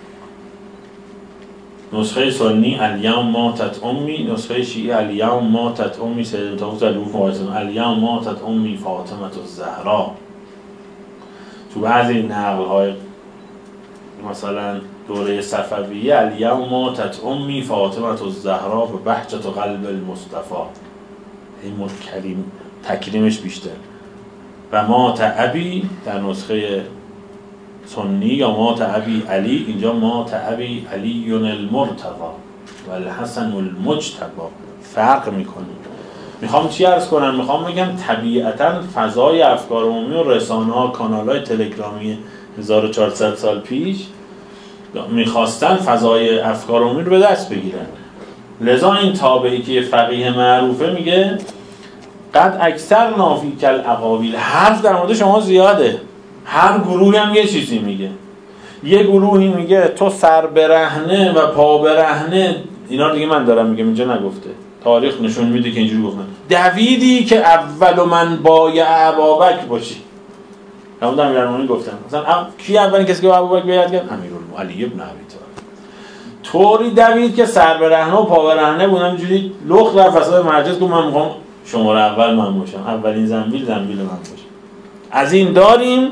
نسخه سنی الیوم ماتت امی، نسخه شیعی الیوم ماتت امی سید ابن طاووس در لحوف مقایسه، الیوم ماتت امی فاطمه الزهرا. تو بعضی نقل‌های مثلا دوره صفویه الیوم ماتت امی فاطمه الزهرا و بهجت قلب المصطفى، این کریم تکریمش بیشتر. و مات ابی در نسخه سنی یا مات ابی علی، اینجا مات ابی علی المرتضی و الحسن المجتبی، فرق میکنه. میخوام چی عرض کنم؟ میخوام بگم طبیعتاً فضای افکار عمومی و رسانه ها، کانال های تلگرامی هزار و چهارصد سال پیش میخواستن فضای افکار عمومی رو به دست بگیرن. لذا این تابعی که فقیه معروفه میگه قد اکثر نافی کل اقاویل، حرف در مورد شما زیاده، هر گروهی هم یه چیزی میگه. یه گروهی میگه تو سر برهنه و پا برهنه، اینا دیگه من دارم میگم، اینجا نگفته، تاریخ نشون میده که اینجوری گفتن. دویدی که اول من بایع ابابکر باشی. همون امیرالمومنین گفتن مثلا کی اولین کسی که ابوبکر بیعت کرد؟ امیرالمومنین علی ابن ابی طالب. طوری دوید که سر برهنه و پا برهنه بودن، اینجوری لخت در فساد مجلس گفت من میخوام شماره اول من باشم، اولین زنبیل زنبیل من باشه. از این داریم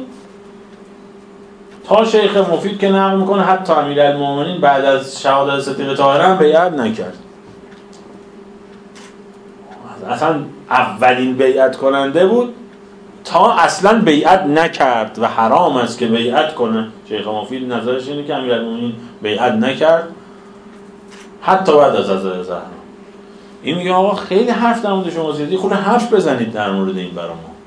تا شیخ مفید که نقل میکنه حتی امیرالمومنین بعد از شهادت صدیق طاهره هم بیعت نکرد. اصلا اولین بیعت کننده بود تا اصلا بیعت نکرد و حرام است که بیعت کنه. شیخ مفید نظرش اینه که امیرالمومنین بیعت نکرد حتی بعد از حضرت زهرا. این میگه آقا خیلی حرف در مورد شما زیادی، خود حرف بزنید در مورد این برا ما.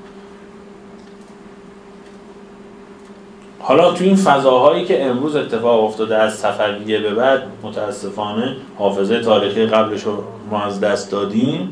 حالا تو این فضاهایی که امروز اتفاق افتاده از صفویه به بعد متاسفانه حافظه تاریخی قبلش رو ما از دست دادیم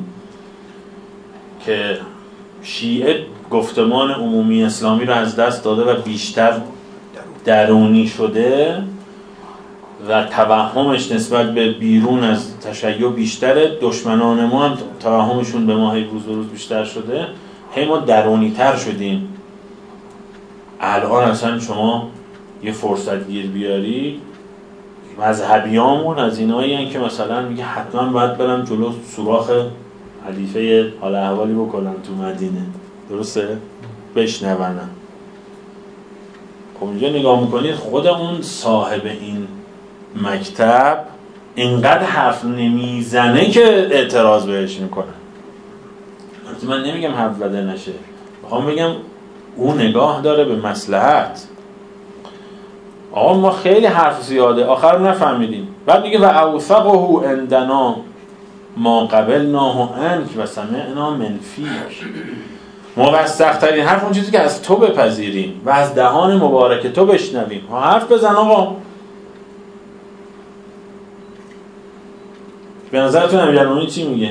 که شیعه گفتمان عمومی اسلامی رو از دست داده و بیشتر درونی شده و توهمش نسبت به بیرون از تشیع بیشتره. دشمنان ما هم توهمشون به ما هی روز به روز بیشتر شده، هی ما درونی تر شدیم. الان اصلا شما یه فرصت گیر بیاری، مذهبیامون از اینایی هستن که مثلا میگه حتما باید برم جلو سوراخ حلیفه حال احوالی بکنم تو مدینه، درسته؟ بشنونم. خب اینجا نگاه میکنید خود اون صاحب این مکتب اینقدر حرف نمیزنه که اعتراض بهش میکنن. من نمیگم حرف زده نشه، میخوام بگم اون نگاه داره به مصلحت. آقا ما خیلی حرف زیاده، آخر نفهمیدیم. بعد میگه و اوثقه عندنا ما قبلناه عنک و سمعنا من فیک. موثق‌ترین حرف اون چیزی که از تو بپذیریم و از دهان مبارک تو بشنویم. ها حرف بزن آقا. به نظرتون امیرالمومنین چی میگه؟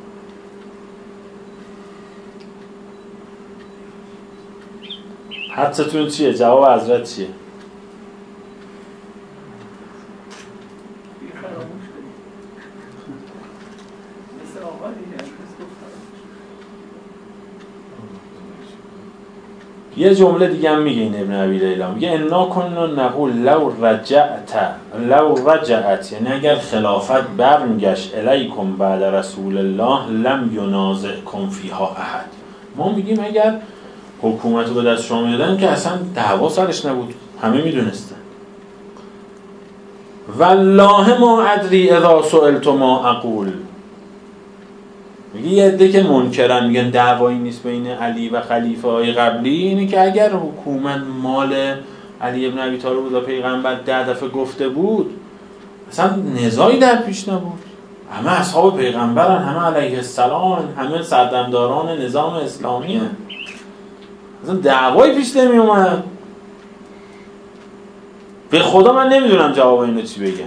حدستون چیه؟ جواب حضرت چیه؟ یه جمله دیگه هم میگه این ابن ابی لیلا، میگه انا کنا نقول لو رجعت لو رجعت، یعنی اگر خلافت برمیگشت الیکم بعد رسول الله لم ینازعکم فیها احد. ما میگیم اگر حکومت رو به دست شما میدادن که اصلا دعوا سرش نبود، همه میدونستن. والله ما ادری اذا سئلت ما اقول، میگه یه عده که منکرن میگن دعوایی نیست بین علی و خلیفه های قبلی، اینه که اگر حکومت مال علی ابن ابی طالب بود و پیغمبر ده دفعه گفته بود اصلا نزاعی در پیش نبود، همه اصحاب پیغمبرن، همه علیه السلام، همه سردمداران نظام اسلامی هن. اصلا دعوایی پیش نمی اومد. به خدا من نمیدونم جواب اینو چی بگم.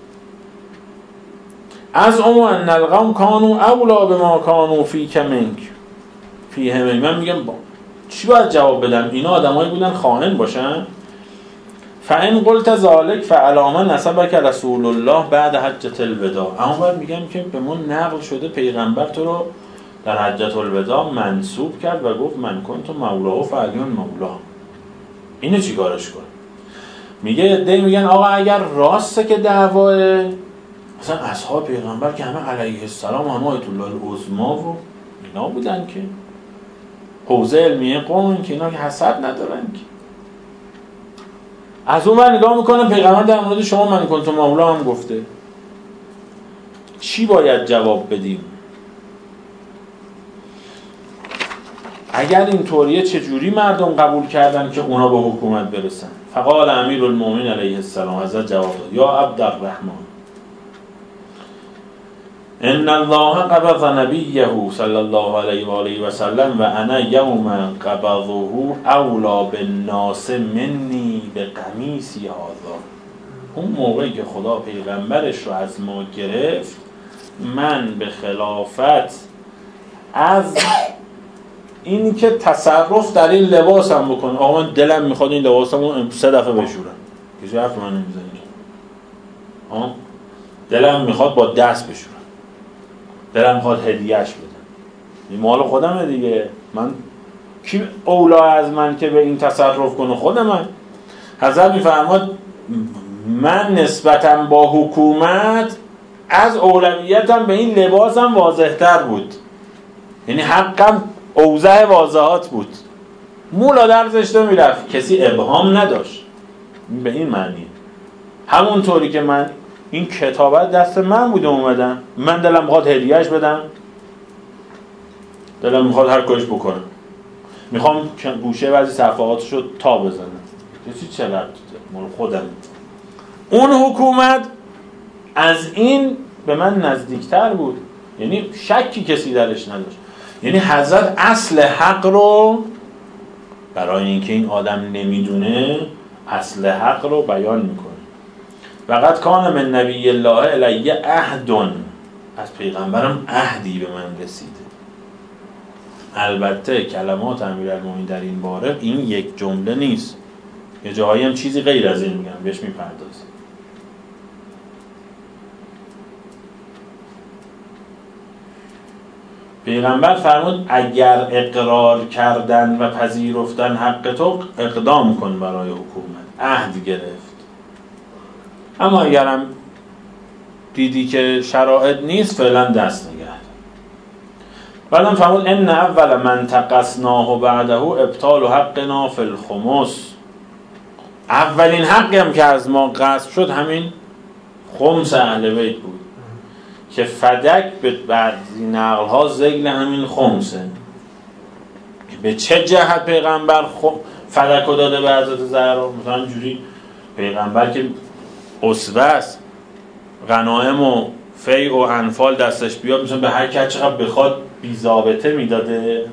از اون ان القوم کانوا اولا بما کانوا فیک منک فیه منک. من میگم با چی باید جواب بدم؟ اینا آدمایی بودن خائن باشن؟ فان قلت ذلک فعلاما نسبک رسول الله بعد حجۃ الوداع. اما بعد میگم که به من نقل شده پیغمبر تو رو در حجۃ الوداع منصوب کرد و گفت من کنت مولاه فعلی مولاه. اینو چیکارش کنم؟ میگه دی میگن آقا اگر راسته که دعواه مثلا اصحاب پیغمبر که همه علیه السلام، همه آیت الله العظما و اینا بودن که حوزه علمیه قوم که اینا که حسد ندارن که. از اون من نگاه میکنم پیغمبر در مورد شما من کنتم مولا هم گفته. چی باید جواب بدیم؟ اگر این طوریه چجوری مردم قبول کردن که اونا به حکومت برسن؟ فقال امیرالمومنین علیه السلام، حضرت جواب داد یا عبدالرحمن ان الله قبض نبیه صلی الله علیه و آله و سلم و انا یوم قبضه اولا بالناس منی بقمیصی هذا. اون موقعی که خدا پیغمبرش رو از ما گرفت، من به خلافت از اینی که تصرف در این لباسم بکنه. آقا من دلم میخواد این لباسمو سه دفعه بشورم، کسی حرف من نمیزنه. آه دلم میخواد با دست بشورم، دلم میخواد هدیهش بدم، این مال خودمه دیگه. من کی اولا از من که به این تصرف کنه؟ خودم. من حضرت میفرماد من نسبتاً با حکومت از اولویتم به این لباسم واضح‌تر بود، یعنی حقم اوضح واضحات بود. مولا در زشته میرفت، کسی ابهام نداشت. به این معنیه. همون طوری که من این کتابت دست من بوده اومدم، من دلم میخواد هدیهش بدم، دلم میخواد هر کارش بکنم، میخوام گوشه بعضی صفحاتشو تا بزنم، کسی چه ربطه؟ مال خودم. اون حکومت از این به من نزدیکتر بود، یعنی شکی کسی درش نداشت. یعنی حضرت اصل حق رو برای اینکه این آدم نمیدونه اصل حق رو بیان میکنه. وقد کان من نبی الله الی عهد، از پیغمبرم عهدی به من رسیده. البته کلمات امیرالمومنین در این باره این یک جمله نیست، یه جاهایی هم چیزی غیر از این میگن، بهش میپردازیم. پیغمبر فرمود اگر اقرار کردن و پذیرفتن حق تو، اقدام کن برای حکومت، عهد گرفت. اما اگرم دیدی که شرایط نیست، فعلا دست نگه. بعدم فرمود ان اول من تقصناه بعده ابطال حقنا فی الخمس. اولین حقی هم که از ما غصب شد همین خمس اهل بیت بود که فدک به بعضی نقل‌ها ذیل همین خمسه. که به چه جهت پیغمبر فدک رو داده به حضرت زهرا؟ مثلا جوری پیغمبر که اسوه است، غنایم و فیع و انفال دستش بیاد مثلا به هر کی چقدر بخواد بی ضابطه میداده.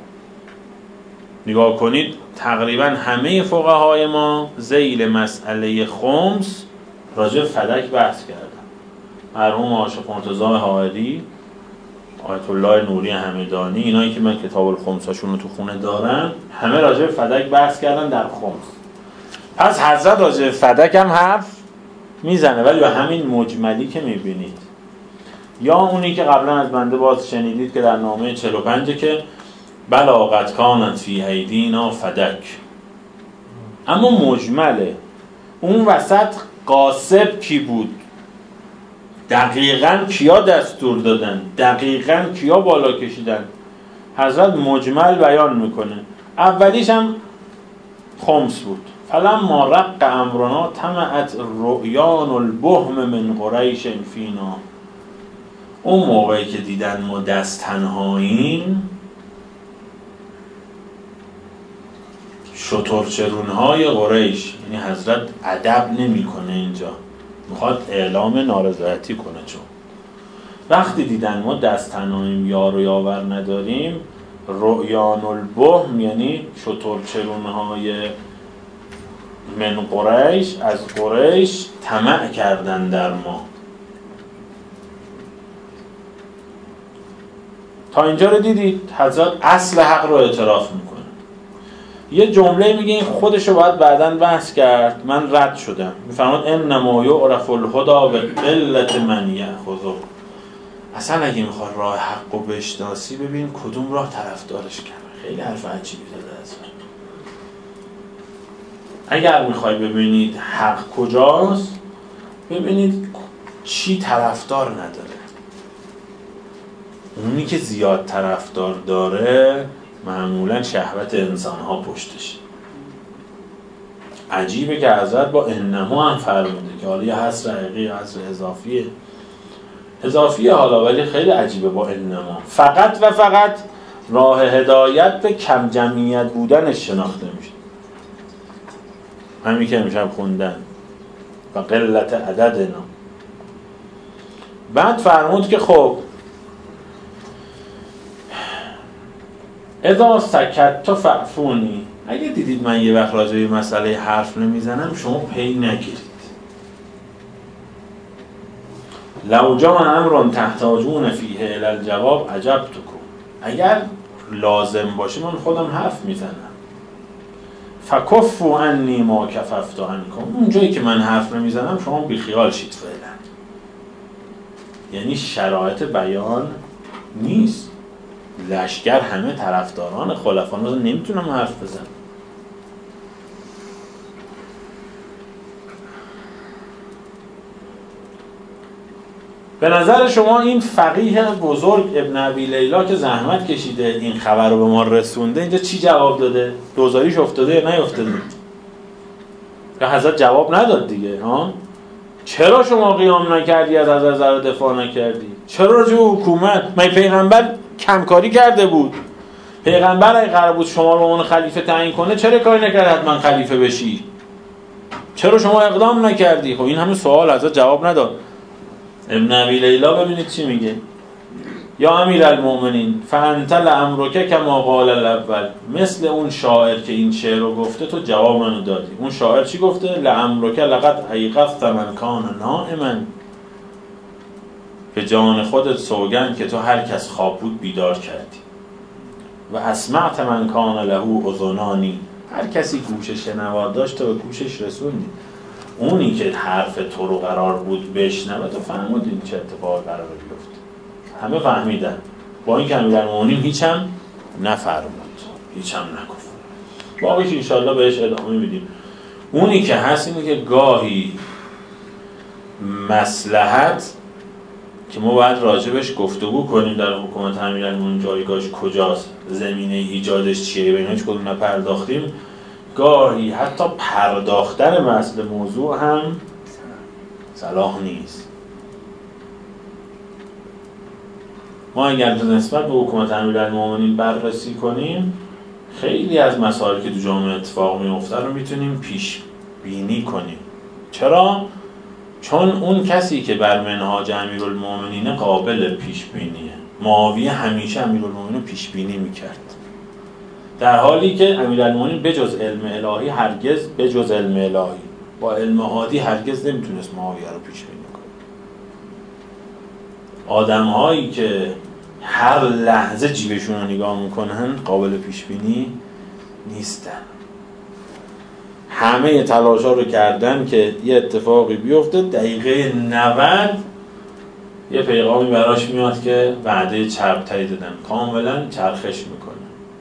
نگاه کنید تقریبا همه فقهای ما ذیل مسئله خمس راجع فدک بحث کردن. مرحوم عاشق مرتضی حائری، آیت الله نوری همدانی، اینایی که من کتاب الخمساشون رو تو خونه دارم، همه راجع به فدک بحث کردن در خمس. پس حضرت راجع به فدک هم حرف میزنه، ولی به همین مجملی که میبینید، یا اونی که قبلا از بنده باز شنیدید که در نامه چهل و پنج که بلاغت کانت فی ایدینا فدک، اما مجمله. اون وسط قاصب کی بود، دقیقاً کیا دستور دادن، دقیقاً کیا بالا کشیدن، حضرت مجمل بیان میکنه. اولیش هم خمس بود. فلما رق امرنا طمعت رؤیان البهم من قریش فینا. اون موقعی که دیدن ما دست تنهاییم، شترچرونهای قریش، یعنی حضرت ادب نمیکنه اینجا، میخواد اعلام نارضایتی کنه، چون وقتی دیدن ما دست تنهاییم، یار و یاور نداریم، رؤیان البهم یعنی شترچرونهای من قریش، از قریش طمع کردن در ما. تا اینجا رو دیدید حضرت اصل حق رو اعتراف میکنه. یه جمله میگه این خودشو باید بعداً بحث کرد، من رد شدم. میفرماد انما یعرف الهدی بقلة من یأخذه. اصلا اگه میخواد راه حق رو بشناسی، ببین کدوم راه طرفدارش کرده. خیلی حرف عجیبی داده از من. اگر میخوای ببینید حق کجاست، ببینید چی طرفدار نداره. اونی که زیاد طرفدار داره معمولا شهوت انسان‌ها پشتش. عجیبه که حضرت با انما هم فرموده که حالا یه حصر حقیقی یا حصر اضافیه. اضافیه حالا، ولی خیلی عجیبه با انما. فقط و فقط راه هدایت به کم جمعیت بودنش شناخته میشه. همین که میشم خوندن و قلت عددنا. بعد فرمود که خب اذا سکت فعفونی، اگه دیدید من یه وقت راجع به مسئله حرف نمیزنم، شما پی نگیرید. لو جاء امر تحتاجون فیه الی الجواب عجبتکم، اگر لازم باشه من خودم حرف میزنم. فکفوا عنی ما کففت عنکم، اون جایی که من حرف نمیزنم شما بیخیال شید فعلا. یعنی شرایط بیان نیست. لشکر همه طرفداران خلفان رو نمیتونم حرف بزنم. به نظر شما این فقیه بزرگ ابن ابی لیلا که زحمت کشیده این خبر رو به ما رسونده، اینجا چی جواب داده؟ دوزاریش افتاده یا نیفتاده؟ که حضرت جواب نداد دیگه. ها؟ چرا شما قیام نکردی، از حضرت رو دفاع نکردی؟ چرا راجع به حکومت؟ من پیغمبر کمکاری کرده بود. پیغمبر اگه قرار بود شما رو اون خلیفه تعیین کنه، چرا کاری نکرد حتما خلیفه بشی؟ چرا شما اقدام نکردی؟ خب این همه سوال حضرت جواب نداد. ابن ابی لیلا ببینید چی میگه. یا امیرالمؤمنین فانت لامرک کما قال الاول، مثل اون شاعر که این شعر رو گفته تو جواب منو دادی. اون شاعر چی گفته؟ لامرک لقد ایقظت من کان نائما، به جان خودت سوگند که تو هر کس خواب بود بیدار کردی. و اسمعت من کان له اذنانی، هر کسی گوش شنوا داشت تو به گوشش رسوندی. اونی که حرف تو رو قرار بود بشنوه، تو فهمیدین چه اتفاقی قراره بیفته. همه فهمیدن، با این که امیرالمؤمنین هیچ هم نفرمود، هیچ هم نگفت. باقیش انشالله بهش ادامه میدیم. اونی که هست اینه که گاهی مصلحت که ما باید راجبش گفتگو کنیم در حکومت امیرالمؤمنین جایگاهش کجاست، زمینه ایجادش چیه، به ایناش کدوم نپرداختیم. گاهی حتی پرداختن مسئله موضوع هم صلاح نیست. ما اگر نسبت به حکومت امیرالمؤمنین بررسی کنیم، خیلی از مسائلی که تو جامعه اتفاق میفته رو میتونیم پیش بینی کنیم. چرا؟ چون اون کسی که بر منهاج امیرالمؤمنین قابل پیش بینیه. معاویه همیشه امیرالمؤمنین پیش بینی میکرد، در حالی که امیرالمؤمنین بجز علم الهی هرگز بجز علم الهی با علم عادی هرگز نمیتونست معاویه رو پیش بینی کنه. آدم هایی که هر لحظه جیبشون رو نگاه میکنن قابل پیش بینی نیستن. همه تلاش ها رو کردن که یه اتفاقی بیفته، دقیقه نود یه پیغامی براش میاد که وعده چربتری دادن، کاملا چرخش میکنه،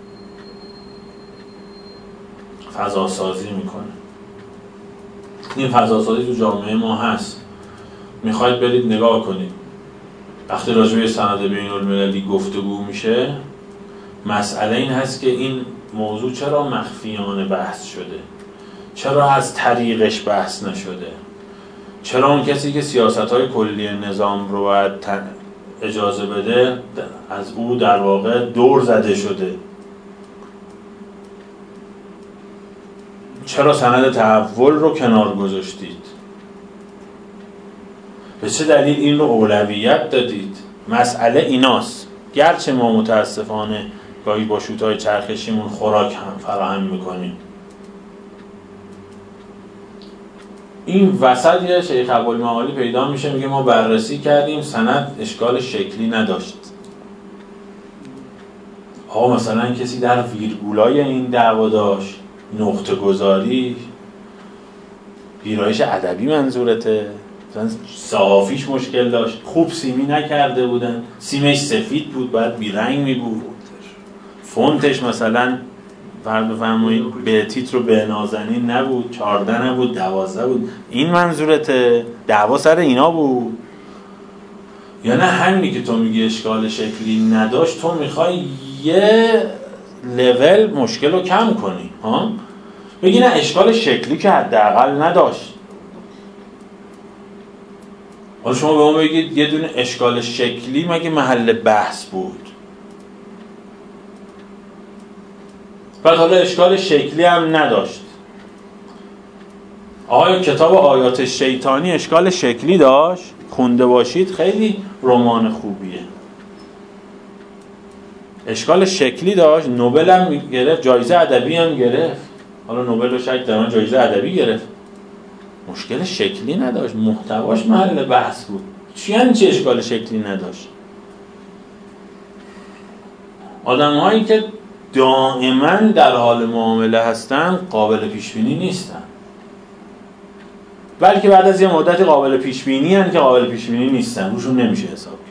فضاسازی میکنه. این فضاسازی تو جامعه ما هست. میخواید برید نگاه کنید، وقتی راجع به سند بین المللی گفتگو میشه، مسئله این هست که این موضوع چرا مخفیانه بحث شده، چرا از طریقش بحث نشده، چرا اون کسی که سیاست‌های کلی نظام رو باید اجازه بده از او در واقع دور زده شده، چرا سند تحول رو کنار گذاشتید، به چه دلیل این رو اولویت دادید. مسئله ایناست. گرچه ما متاسفانه گاهی با شوت‌های چرخشیمون خوراک هم فراهم میکنیم. این وسط یه شیخ ابوالمعالی پیدا میشه میگه ما بررسی کردیم سند اشکال شکلی نداشت. آقا مثلا کسی در ویرگولای این دعوا داشت، نقطه گذاری، ویرایش ادبی منظورته، مثلا صحافیش مشکل داشت، خوب سیمی نکرده بودن، سیمش سفید بود باید بیرنگ می بود، فونتش مثلا فرض بفرمایید به تیتر و به نازنین نبود، چهارده نبود، دوازده بود. این منظورته؟ دعوا سر اینا بود؟ یا نه همینی که تو میگی اشکال شکلی نداشت، تو میخوای یه لول مشکل رو کم کنی ها؟ بگی نه اشکال شکلی که حداقل نداشت. حالا شما به ما بگید یه دونه اشکال شکلی مگه محل بحث بود؟ بعد حالا اشکال شکلی هم نداشت. آیا کتاب آیات شیطانی اشکال شکلی داشت؟ خونده باشید، خیلی رمان خوبیه. اشکال شکلی داشت، نوبل هم گرفت، جایزه ادبی هم گرفت. حالا نوبل رو شک دارم جایزه ادبی گرفت. مشکل شکلی نداشت، محتواش محل بحث بود. چی یعنی چه اشکال شکلی نداشت؟ آدم هایی که دائما در حال معامله هستن قابل پیش بینی نیستن، بلکه بعد از یه مدتی قابل پیش بینی هستن که قابل پیش بینی نیستن، روشون نمیشه حساب کرد.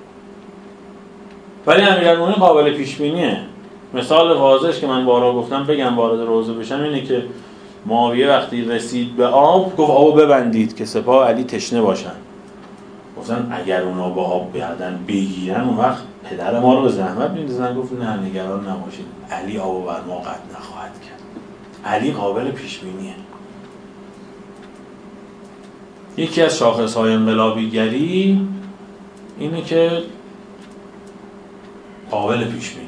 ولی امیرالمومنین قابل پیش بینیه. مثال واضحش که من بارها گفتم بگم وارد روضه بشم اینه که معاویه وقتی رسید به آب گفت آبو ببندید که سپاه علی تشنه باشن. گفتن اگر اونا با آب بعدن بگیرن اون وقت پدر ما رو به زحمت میندازن. گفت نه نگران نباشید، علی آبو بر ما قطع نخواهد کرد. علی قابل پیش بینیه. یکی از شاخص‌های انقلابیگری اینه که قابل پیش بینیه،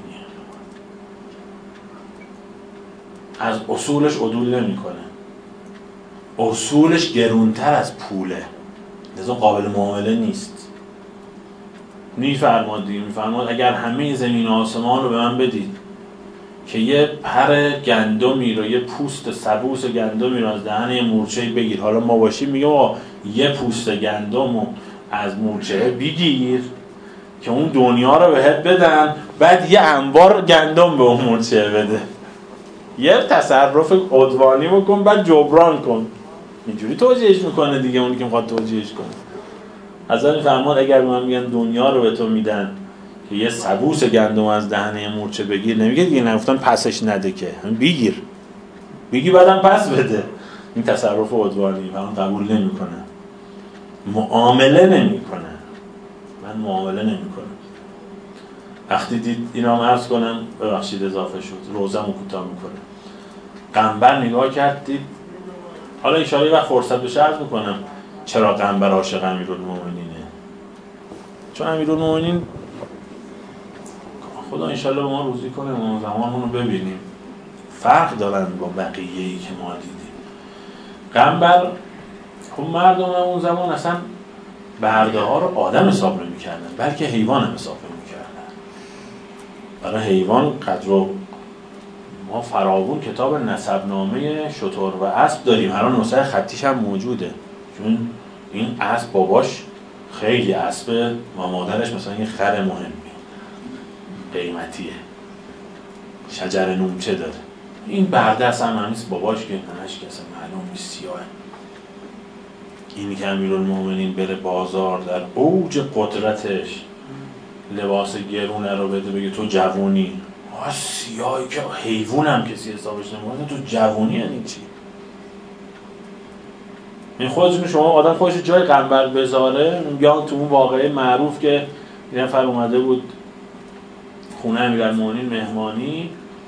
از اصولش عدول نمی‌کنه، اصولش گرونتر از پوله، لذا قابل معامله نیست. میفرماد دیگه، میفرماد اگر همه زمین و آسمان رو به من بدید که یه پر گندمی رو، یه پوست سبوس گندمی رو از دهن یه مورچه‌ای بگیر، حالا ما باشیم میگم آقا یه پوست گندم رو از مورچه بگیر که اون دنیا رو بهت بدن، بعد یه انبار گندم به اون مورچه بده، یه تصرف عدوانی بکن بعد جبران کن. اینجوری توجیهش میکنه دیگه اونی که میخواد توجیهش کنه. از این فرمان اگر به من میگن دنیا رو به تو میدن که یه سبوس گندم از دهنه مورچه بگیر، نمیگه دیگه نگفتن پسش نده که بگیر، بگی بعدم پس بده. این تصرف عدوانی من قبول نمیکنه، معامله نمیکنه، من معامله نمیکنم. وقتی دید اینا هم عرض کنم ببخشید اضافه شد، روزم رو کوتاه میکنه. قنبر نگاه کرد دید، حالا اشاره وقت فرصت بشه عرض میکنم چرا قنبر عاشق امیرالمومنینه. چون امیرالمومنین خدا انشالله به ما روزی کنه ما زمانمون رو ببینیم، فرق دارن با بقیه‌ای که ما دیدیم. قنبر خب مردم اون زمان اصلا برده ها رو آدم حساب نمی کردن بلکه حیوان حساب نمی کردن. برای حیوان قدر و ما فراوون کتاب نسبنامه شتر و اسب داریم، هر نسخه خطیش هم موجوده، چون این اسب باباش خیلی اسبه و مادرش مثلا یه خر مهمی قیمتیه، شجر نومچه داره. این برده اصلا هم نیست، باباش که ننش که اصلا معلوم نیست سیاهه. اینی که امیرالمومنین بره بازار در اوج قدرتش لباس گرونه رو بده بگه تو جوونی، آه سیاهی که حیوان هم کسی حسابش نمیکنه، تو جوونی یعنی چی؟ این خودتون شما آدم خودش جای قنبر بذاره. یا تو اون واقعه معروف که یه نفر اومده بود خونه امیرالمومنین مهمانی،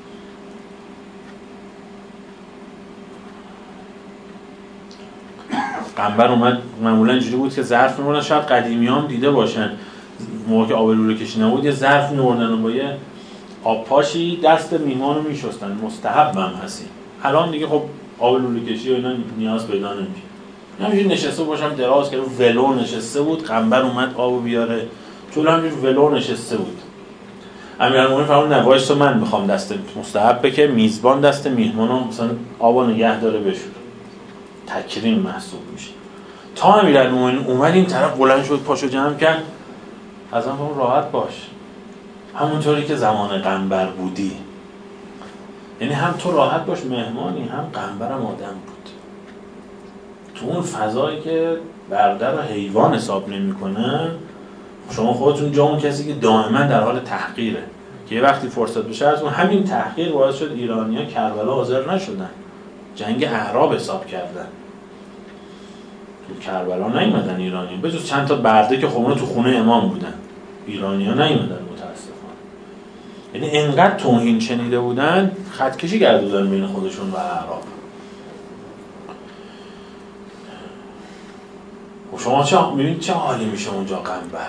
قنبر اومد، معمولا اینجوری بود که ظرف می‌بردن، شاید قدیمیام دیده باشن موقع که آب لوله کشی نبود یه ظرف می‌بردن و با یه آب پاشی دست میهمان رو می‌شستن، مستحب هم هستی. الان دیگه خب آب لوله کشی و اینا نیاز پیدا نمیشه. همینجوری نشسته باشم دراز که ولو نشسته بود، قنبر اومد آبو بیاره، چون همینجوری ولو نشسته بود. امیرالمومنین فرمود نه وایس تو من می‌خوام دست مستحبه که میزبان دست میهمانو مثلا آبو نگه داره بشوره، تکریم محسوب میشه. تا امیرالمومنین اومد این طرف بلند شد پاشو جمع کرد، از من فرمود راحت باش، همونطوری که زمان قنبر بودی، یعنی هم تو راحت باش مهمانی، هم قنبرم آدم بود. تو اون فضایی که برده رو حیوان حساب نمی‌کنن، شما خودتون جا اون کسی که دائما در حال تحقیره که یه وقتی فرصت بشه از اون همین تحقیر باعث شد ایرانی‌ها کربلا حاضر نشدن، جنگ اعراب حساب کردن، تو کربلا نیومدن ایرانی به جز چند تا برده که خب تو خونه امام بودن، ایرانی‌ها نیومدن متاسفانه. یعنی انقدر توهین شنیده بودن خطکشی کردن بین خودشون و اعراب. و شما چه می‌بینید چه حالی میشه اونجا قنبر.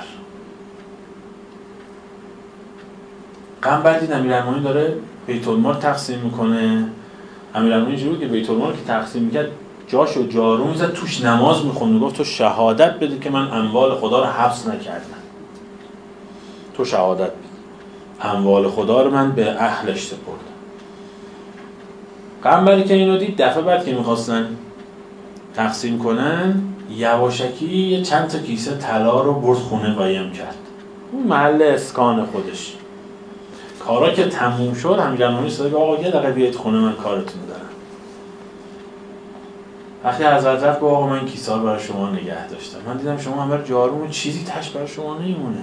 قنبر دید امیرالمومنین داره بیت المال تقسیم میکنه. امیرالمومنین جوری که بیت المال که تقسیم میکرد جاشو جارو میزد توش نماز میخوند، میگفت تو شهادت بده که من اموال خدا رو حبس نکردم، تو شهادت بده اموال خدا رو من به اهلش سپردم. قنبری که اینو دید دفعه بعد که میخواستن تقسیم کنن یواشکی یه چند تا کیسه طلا رو برد خونه قایم کرد، اون محل اسکان خودش. کارا که تموم شد امیرالمومنین صدا که آقا یه دقیقه بیاید خونه من کارتون دارم. وقتی حضرت رفت گفت آقا من کیسه رو برای شما نگه داشتم، من دیدم شما همه جارو چیزی تش برای شما نمیمونه.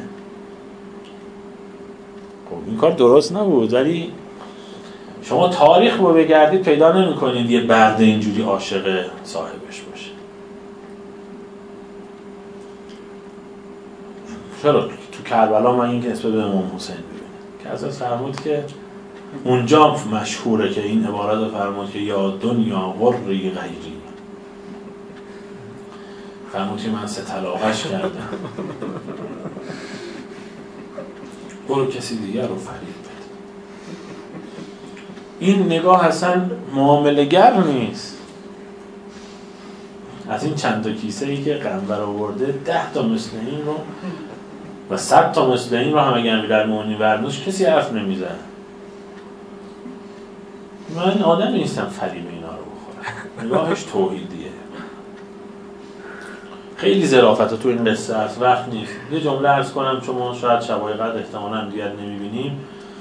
خب این کار درست نبود، ولی شما تاریخ رو بگردید پیدا نمی‌کنید یه برده اینجوری عاشق صاحبش باشه. چرا تو کربلا من این که نسبت به امام حسین ببینید که حضرت فرمود که اونجا مشهوره که این عبارت رو فرمود که یا دنیا غری غیری، فرمود که من سه طلاقش کردم، برو کسی دیگر رو فریب بده. این نگاه اصلا معامله گر نیست. از این چند تا کیسه ای که قنبر آورده ده تا مثل این رو و صد تا مثل این رو هم اگر امیرالمومنین برداشت کسی حرف نمیزنه. من آدم نیستم فریب اینا رو بخورم. نگاهش توحیدیه. خیلی ظرافت تو این قصه هست، وقت نیست. یه جمله عرض کنم چون ما شاید شبای قدر احتمالاً هم دیگر نمیبینیم.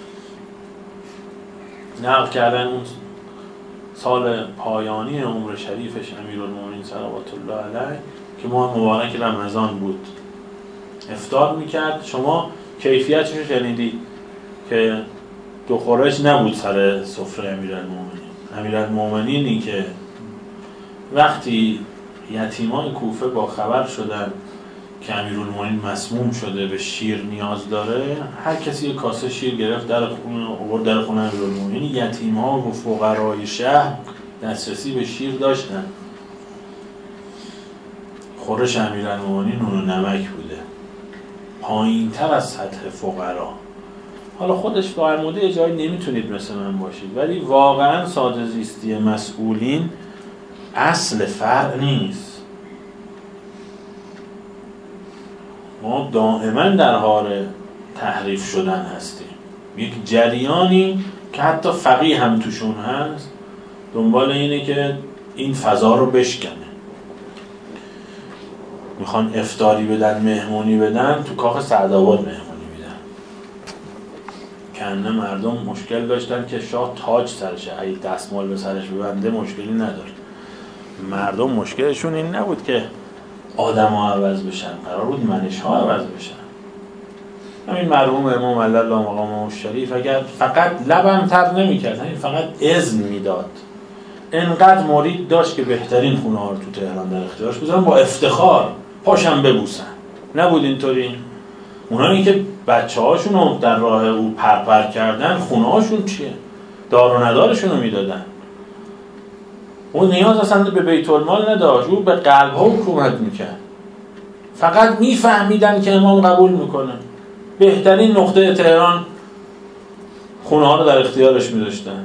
نقل کردن اون سال پایانی عمر شریفش امیرالمومنین صلوات الله علیه که ماه مبارک رمضان بود، افطار میکرد. شما کیفیتش رو شنیدید که دو خورش نبود سر سفره امیرالمومنین. امیرالمومنینی که وقتی یتیمان کوفه با خبر شدن که امیرالمومنین مسموم شده به شیر نیاز داره، هر کسی یک کاسه شیر گرفت در خونه آورد در خونه امیرالمومنین. یتیم‌ها و فقرای شهر دسترسی به شیر داشتن. خورش امیرالمومنین نون و نمک بوده، پایین‌تر از سطح فقرا. حالا خودش فرموده یه جایی نمیتونید مثل من باشید، ولی واقعا ساده زیستی مسئولین اصل فرع نیست. ما دائما در حال تحریف شدن هستیم. یک جریانی که حتی فقیه هم توشون هست دنبال اینه که این فضا رو بشکنه. میخوان افطاری بدن، مهمونی بدن، تو کاخ سعدآباد مهمونی میدن. کنه مردم مشکل داشتن که شاه تاج سرشه، اگه دستمال به سرش ببنده مشکلی نداره. مردم مشکلشون این نبود که آدم ها عوض بشن، قرار بود منش ها عوض بشن. همین مرحوم امام علی الله مقامه الشریف اگر فقط لبم تر نمی کرد، همین فقط اذن میداد، انقدر مرید داشت که بهترین خونه ها رو تو تهران در اختیارش بذارن، با افتخار پاشم ببوسن. نبود اینطوری. اونایی که بچه هاشون رو در راه او پرپر کردن، خونه هاشون چیه؟ دار و ندارشون رو میدادن. اون نیاز اصلا به بیت المال نداشت، او به قلب ها حکومت میکرد. فقط میفهمیدن که امام قبول میکنه. بهترین نقطه تهران خونه ها رو در اختیارش میذاشتن.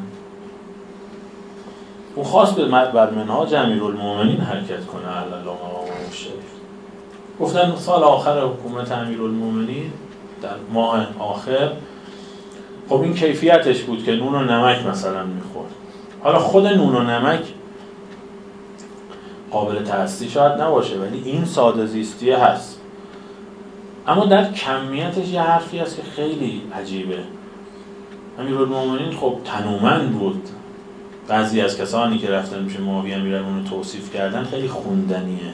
اون خواست به بر منهاج امیرالمومنین حرکت کنه علی الله مقامه الشریف. گفتن سال آخر حکومت امیرالمومنین در ماه آخر، خب این کیفیتش بود که نون و نمک مثلا میخورد. حالا خود نون و نمک قابل تحصیل شاید نباشه، ولی این ساده زیستیه هست. اما در کمیتش یه حرفی هست که خیلی عجیبه. امیرالمومنین خب تنومند بود. بعضی از کسانی که رفتن میشه معاویه میرن اونو توصیف کردن خیلی خوندنیه.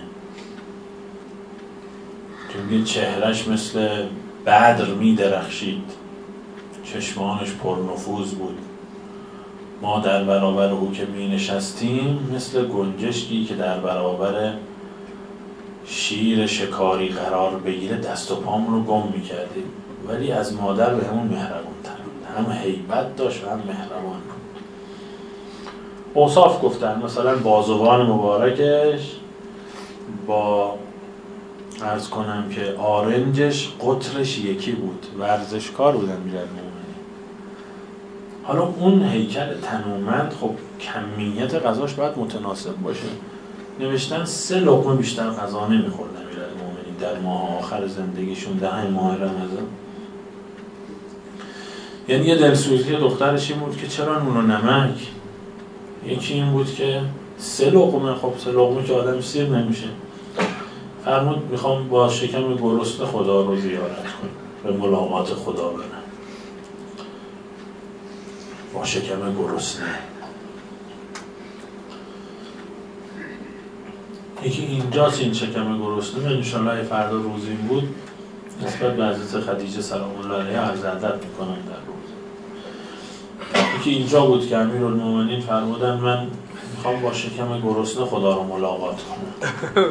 چون چهرش مثل بدر میدرخشید، چشمانش پرنفوذ بود. ما در برابر او که می نشستیم مثل گنجشکی که در برابر شیر شکاری قرار بگیره دست و پامون رو گم می کردیم. ولی از مادر به همون مهربان تر، هم هیبت داشت و هم مهربان. اوصاف گفتن مثلا بازوان مبارکش با عرض کنم که آرنجش قطرش یکی بود، ورزشکار بودن امیرالمومنین. حالا اون هیکل تنومند خب کمیت غذاش باید متناسب باشه. نوشتن سه لقمه بیشتر غذا نمیخورد امیرالمومنین در ماه آخر زندگیشون، ده ماه رمضان. یعنی یه دلسوزی دخترش این بود که چرا نون و نمک؟ یکی این بود که سه لقمه، خب سه لقمه که آدم سیر نمیشه. فرمود میخوام با شکم گرسنه خدا رو زیارت کنم، به ملاقات خدا برم. با شکم گرسنه. یکی اینجاست این شکم گرسنه. من انشاءالله فردا روزیم بود نسبت به حضرت خدیجه سلام الله علیها عرض ادب میکنم در روز. یکی اینجا بود که امیرالمومنین فرمودن من میخوام با شکم گرسنه خدا رو ملاقات کنم.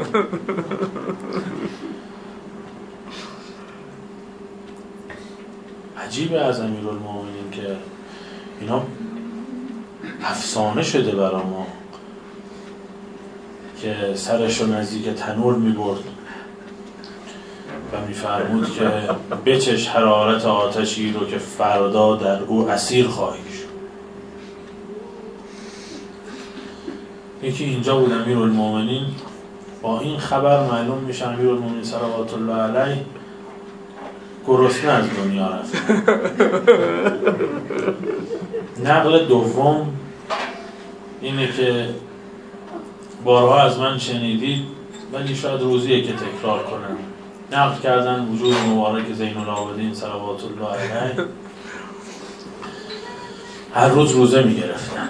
عجیبه از امیرالمومنین که اینا افسانه شده برای ما که سرش رو نزدیک تنور میبرد و میفرمود که بچش حرارت آتشی رو که فردا در او اسیر خواهی شد. یکی اینجا بود امیرالمومنین با این خبر معلوم میشه امیرالمومنین صلوات الله علیه گرسنه از دنیا رفت. نقل دوم اینه که بارها از من شنیدید ولی شاید روزیه که تکرار کنم. نقل کردن وجود مبارک زین العابدین صلوات الله علیه هر روز روزه میگرفتن.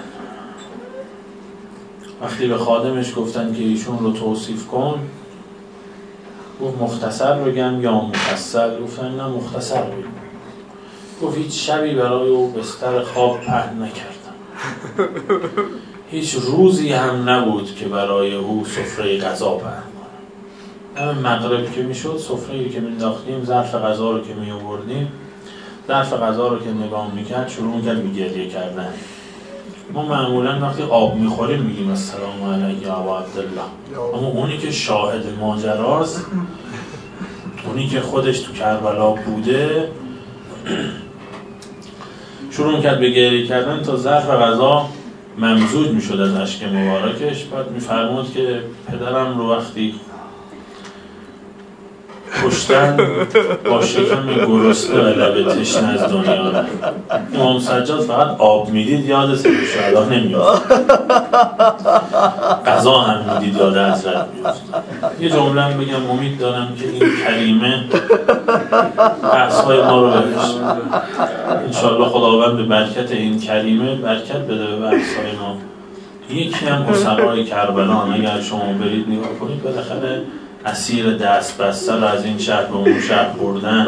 وقتی به خادمش گفتن که ایشون رو توصیف کن، گفت مختصر بگم یا مفصل؟ گفتن نه مختصر بگم. گفت هیچ شبی برای او بستر خواب پهن نکردم، هیچ روزی هم نبود که برای او سفره غذا پهن کنم. همه مغرب که میشد سفره‌ای که مینداختیم، ظرف غذا رو که می آوردیم، ظرف غذا رو که نگاه میکرد شروع میکرد میگریه کردن. ما معمولا وقتی آب میخوریم میگیم السلام علیک یا ابا عبدالله، اما اونی که شاهد ماجراست، اونی که خودش تو کربلا بوده، شروع میکرد به گریه کردن تا ظرف غذا ممزوج میشد از اشک مبارکش. بعد میفرمود که پدرم رو وقتی کشتن با شکم گرسنه و لب تشنه از دنیا رفت. امام سجاد فقط آب میدید یاد سید شهدا نمیاد. غذا هم میدید یاد حضرت میافتاد. یه جمله هم بگم، امید دارم که این کریمه بحث‌های ما رو بهش انشاءالله خداوند به برکت این کریمه برکت بده به بحث‌های ما. یکی هم اسرای کربلا، اگر شما برید نگاه کنید، بالاخره اسیر دست بسته رو از این شهر به اون شهر بردن.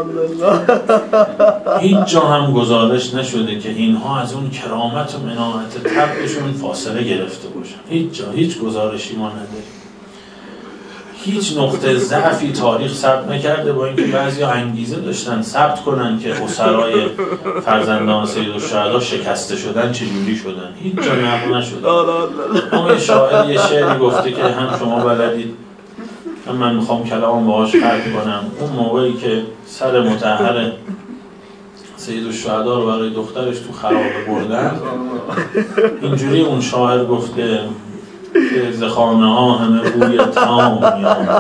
هیچ جا هم گزارش نشده که اینها از اون کرامت و مناعت طبعشون فاصله گرفته باشن. هیچ جا، هیچ گزارشی ما نداریم. هیچ نقطه ضعفی تاریخ ثبت نکرده، با اینکه بعضیا انگیزه داشتن ثبت کنن که اسرای فرزندان سیدالشهدا شکسته شدن چجوری شدن. هیچ جا نقل نشده. اما یه شاعر یه شعری گفته که هم شما بلدید هم من میخوام کلام باهاش خرد کنم. اون موقعی که سر مطهر سیدالشهدا رو برای دخترش تو خرابه بردن، اینجوری اون شاعر گفته که ز خانه ها همه بوی طعام میآمد،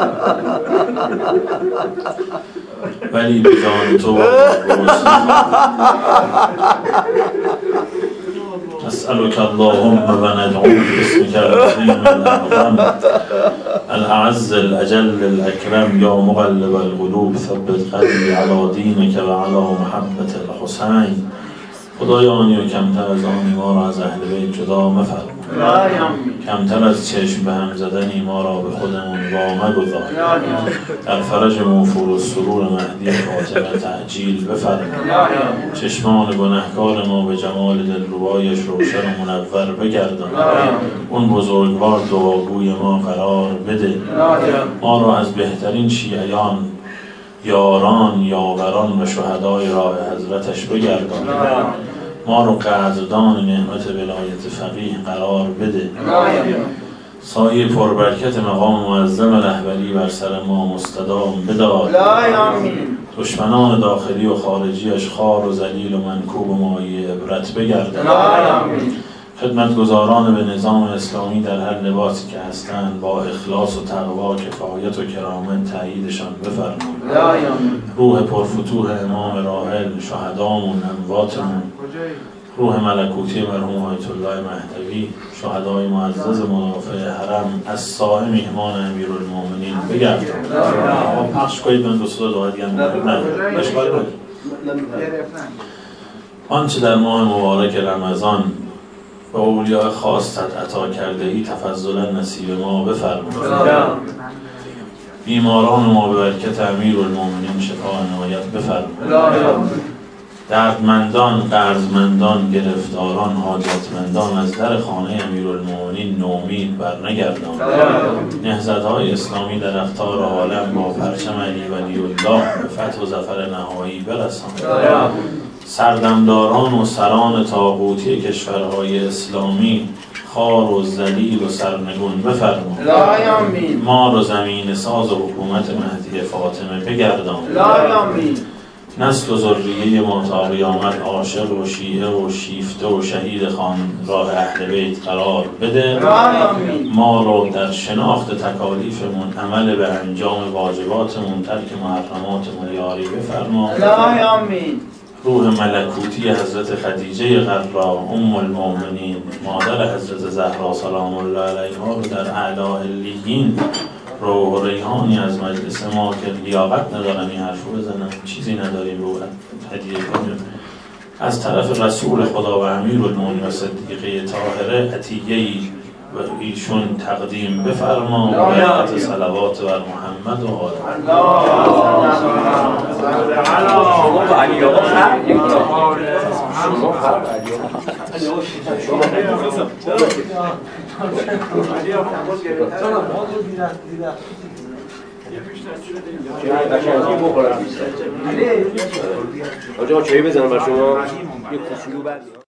ولی به جان تو اسألك اللهم و ندعوك باسمك العظیم الاعظم الاعز الاجل الاکرم یا مقلب القلوب ثبت قلبی علی دینک و علی محبت الحسین. خدایانی و کمتر از آنی ما را از اهل بیت جدا مفرما، کمتر از چشم به هم زدنی ما را به خودمون وا مگذار، در فرج موفور و سرور مهدی فاطمه تعجیل بفرما، چشمان گنهکار ما به جمال دلربایش روشن و منور بگردان، اون بزرگوار دعاگوی ما قرار بده، ما را از بهترین شیعیان، یاران، یاوران و شهدای راه حضرتش بگردان، ما رو قدردان نعمت ولایت فقیه قرار بده، سایه پربرکت مقام معظم رهبری بر سر ما مستدام بدار، دشمنان داخلی و خارجیش خوار و ذلیل و منکوب و مایه عبرت بگردن، خدمتگزاران به نظام اسلامی در هر لباسی که هستند با اخلاص و تقوا کفایت و کرامت تأییدشان بفرمایید. روح پرفتوح امام راحل، شهدامون، امواتمون، روح ملکوتی مرحوم آیت الله مهدوی، شهدای معزز مدافع حرم، از سایه میهمان امیرالمومنین بگردان. پخش کنید، من دو سه دعا دیگه نه اشکال نداره. آنچه در ماه مبارک رمضان به اولیاء خاصت عطا کرده ای تفضلا نصیب ما بفرما. بیماران ما به برکت امیرالمومنین شفا عنایت بفرما. دردمندان، قرضمندان، گرفتاران، حاجتمندان از در خانه امیرالمومنین نومید برنگردان. نهضت‌های اسلامی در اقطار عالم با پرچم علی ولی الله به فتح و ظفر نهایی برسان. سردمداران و سران طاغوتی کشورهای اسلامی خوار و ذلیل و سرنگون بفرما. ما رو زمین ساز و حکومت مهدی فاطمه بگردان. نسل و ذریه ما تا قیامت عاشق و شیعه و شیفته و شهید خان راه اهل بیت قرار بده. ما رو در شناخت تکالیفمون، عمل به انجام واجباتمون، ترک محرماتمون یاری بفرما. روح ملکوتی حضرت خدیجه غرا ام المؤمنین، مادر حضرت زهرا سلام الله علیها رو در اعلی علیین، روح و ریحانی از مجلس ما که لیاقت ندارم این حرف رو بزنم، چیزی نداریم رو هدیه کنیم، از طرف رسول خدا و امیرالمومنین و صدیقه طاهره عطیه‌ای و ایشون تقدیم بفرما. و برکت صلوات بر محمد و آل آجا چایی بزنم بر شما یه کوچولو بعد